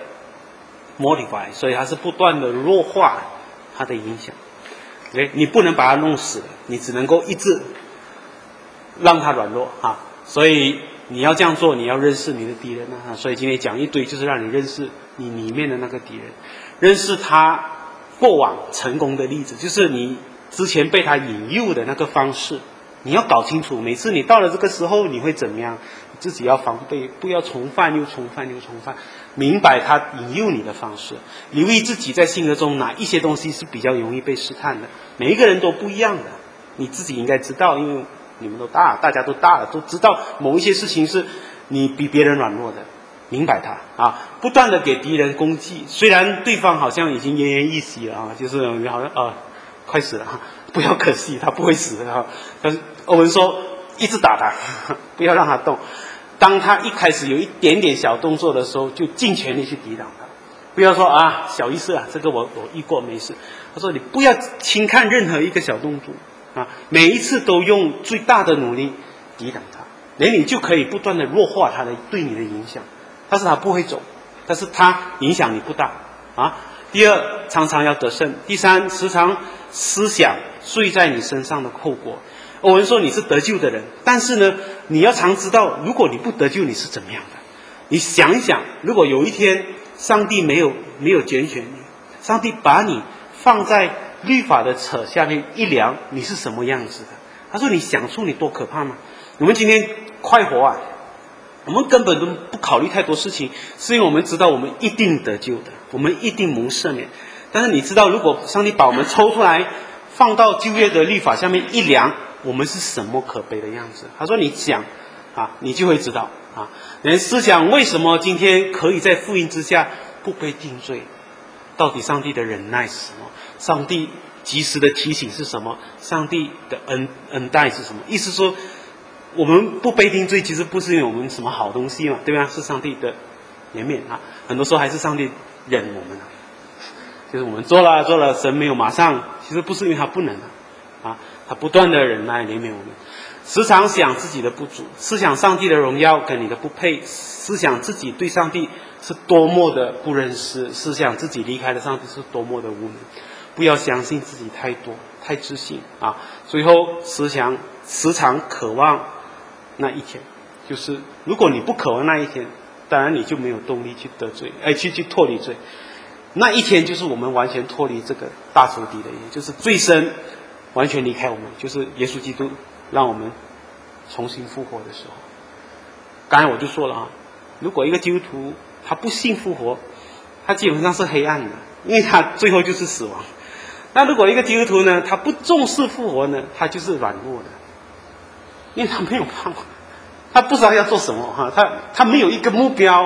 modify， 所以它是不断的弱化它的影响。OK， 你不能把它弄死了，你只能够一直让它软弱啊！所以你要这样做，你要认识你的敌人啊！所以今天讲一堆，就是让你认识你里面的那个敌人，认识他过往成功的例子，就是你之前被他引诱的那个方式，你要搞清楚，每次你到了这个时候你会怎么样，自己要防备，不要重犯又重犯又重犯，明白他引诱你的方式，留意自己在性格中哪一些东西是比较容易被试探的。每一个人都不一样的，你自己应该知道，因为你们都大，大家都大了，都知道某一些事情是你比别人软弱的。明白他啊，不断的给敌人攻击，虽然对方好像已经奄奄一息了啊，就是好像快死了，不要可惜，他不会死的啊。但是欧文说，一直打他，不要让他动。当他一开始有一点点小动作的时候，就尽全力去抵挡他，不要说啊小意思啊，这个我遇过没事。他说你不要轻看任何一个小动作啊，每一次都用最大的努力抵挡他，连你就可以不断的弱化他的对你的影响。但是他不会走，但是他影响你不大啊。第二，常常要得胜。第三，时常思想罪在你身上的后果。欧文说你是得救的人，但是呢，你要常知道，如果你不得救，你是怎么样的？你想一想，如果有一天上帝没有拣选你，上帝把你放在律法的扯下面一量，你是什么样子的？他说你想出你多可怕吗？我们今天快活啊！我们根本都不考虑太多事情，是因为我们知道我们一定得救的，我们一定蒙赦免。但是你知道，如果上帝把我们抽出来，放到旧约的律法下面一量，我们是什么可悲的样子？他说：“你想啊，你就会知道啊。人思想为什么今天可以在福音之下不被定罪？到底上帝的忍耐是什么？上帝及时的提醒是什么？上帝的恩待是什么？意思说。”我们不被定罪，其实不是因为我们什么好东西嘛，对吧？是上帝的怜悯啊，很多时候还是上帝忍我们啊，就是我们做了，神没有马上，其实不是因为他不能啊，他不断的忍耐怜悯我们，时常想自己的不足，思想上帝的荣耀跟你的不配，思想自己对上帝是多么的不认识，思想自己离开了上帝是多么的无能，不要相信自己太多，太自信啊。最后时常渴望那一天，就是如果你不渴望那一天，当然你就没有动力去得罪，去脱离罪。那一天就是我们完全脱离这个大仇敌的，也就是罪身完全离开我们，就是耶稣基督让我们重新复活的时候。刚才我就说了啊，如果一个基督徒他不信复活，他基本上是黑暗的，因为他最后就是死亡。那如果一个基督徒呢，他不重视复活呢，他就是软弱的。因为他没有盼望，他不知道要做什么哈，他没有一个目标，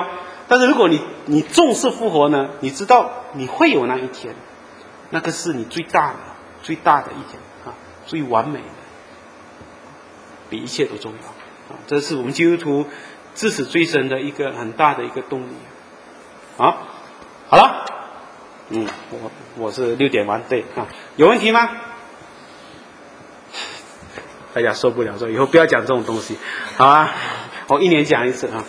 但是如果你重视复活呢，你知道你会有那一天，那个是你最大的一天啊，最完美的，比一切都重要啊！这是我们基督徒至死追神的一个很大的一个动力啊！好了，我是6点完，对啊，有问题吗？大家受不了说以后不要讲这种东西，好啊，我1年讲一次啊。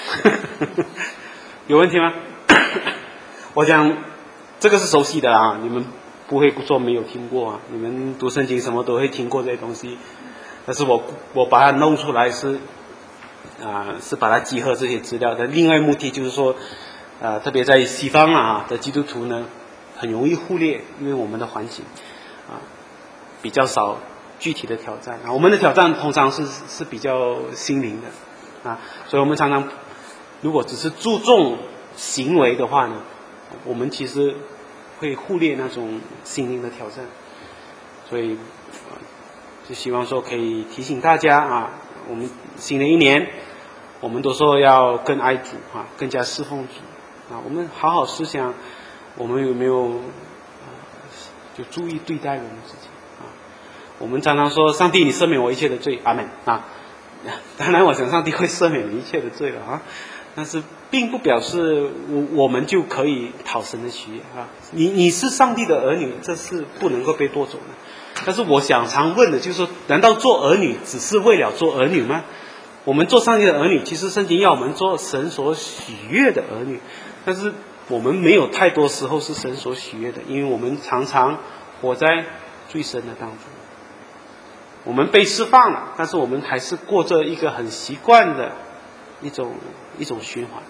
有问题吗？我讲这个是熟悉的啊，你们不会说没有听过啊，你们读圣经什么都会听过这些东西，但是我把它弄出来是把它集合这些资料的另外目的就是说，特别在西方的基督徒呢，很容易忽略，因为我们的环境比较少具体的挑战啊，我们的挑战通常是比较心灵的啊，所以我们常常如果只是注重行为的话呢，我们其实会忽略那种心灵的挑战，所以就希望说可以提醒大家啊，我们新的一年，我们都说要更爱主啊，更加侍奉主啊，我们好好思想，我们有没有就注意对待我们自己啊？我们常常说上帝，你赦免我一切的罪，阿们啊！当然，我想上帝会赦免你一切的罪了啊。但是并不表示我们就可以讨神的喜悦啊！你是上帝的儿女，这是不能够被夺走的。但是我想常问的就是说，难道做儿女只是为了做儿女吗？我们做上帝的儿女，其实圣经要我们做神所喜悦的儿女，但是我们没有太多时候是神所喜悦的，因为我们常常活在罪神的当中。我们被释放了，但是我们还是过着一个很习惯的一种循环。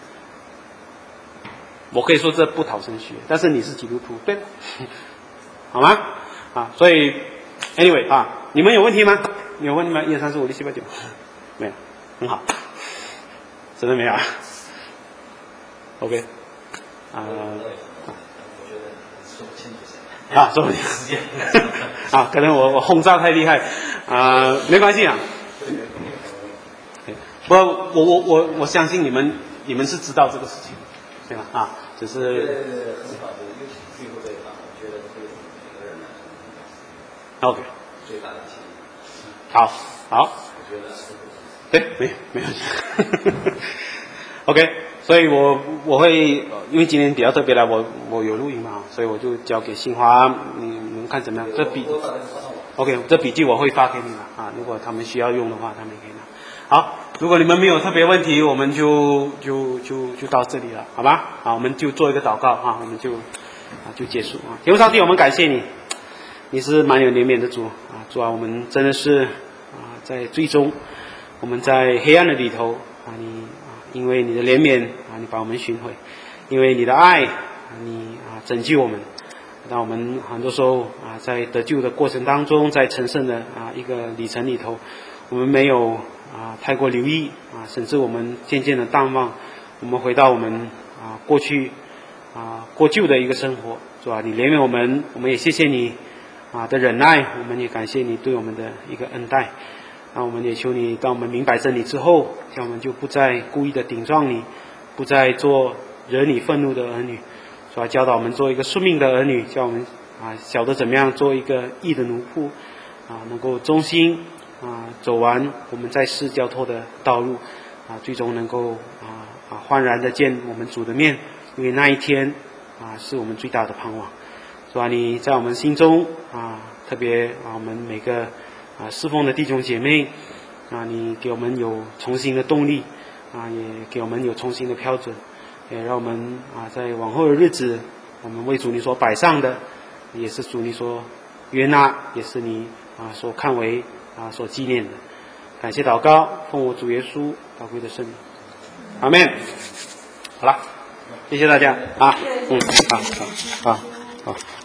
我可以说这不讨神喜悦，但是你是基督徒，对吗？好吗？啊，所以 anyway 啊，你们有问题吗？有问题吗？1、2、3、4、5、6、7、8、9，没有，很好，真的没有啊 ？OK， 说不定啊，可能我轰炸太厉害没关系啊。不，我相信你们是知道这个事情，对吧？啊，只是。OK。最大的提议。好。对，没有。OK， 所以我会因为今天比较特别了，我有录音嘛，所以我就交给新华，你们看怎么样？OK， 这笔记我会发给你们啊，如果他们需要用的话，他们可以拿。好，如果你们没有特别问题，我们就到这里了，好吧？啊，我们就做一个祷告啊，我们就结束啊。天父上帝，我们感谢你，你是蛮有怜悯的主啊，主啊，我们真的是在最终，我们在黑暗的里头你因为你的怜悯你把我们寻回，因为你的爱你拯救我们。让我们很多时候在得救的过程当中，在成圣的一个里程里头，我们没有太过留意甚至我们渐渐的淡忘，我们回到我们过去过旧的一个生活，是吧？你怜悯我们，我们也谢谢你的忍耐，我们也感谢你对我们的一个恩待。我们也求你，当我们明白真理之后，叫我们就不再故意的顶撞你，不再做惹你愤怒的儿女，是吧？教导我们做一个顺命的儿女，叫我们晓得怎么样做一个义的奴仆能够忠心走完我们在世交托的道路最终能够焕然的见我们主的面，因为那一天是我们最大的盼望，是吧？你在我们心中特别我们每个侍奉的弟兄姐妹你给我们有重新的动力也给我们有重新的标准，也让我们在往后的日子，我们为主你所摆上的，也是主你所悦纳，也是你所看为所纪念的。感谢祷告，奉我主耶稣宝贵的圣名，阿们。好了，谢谢大家好。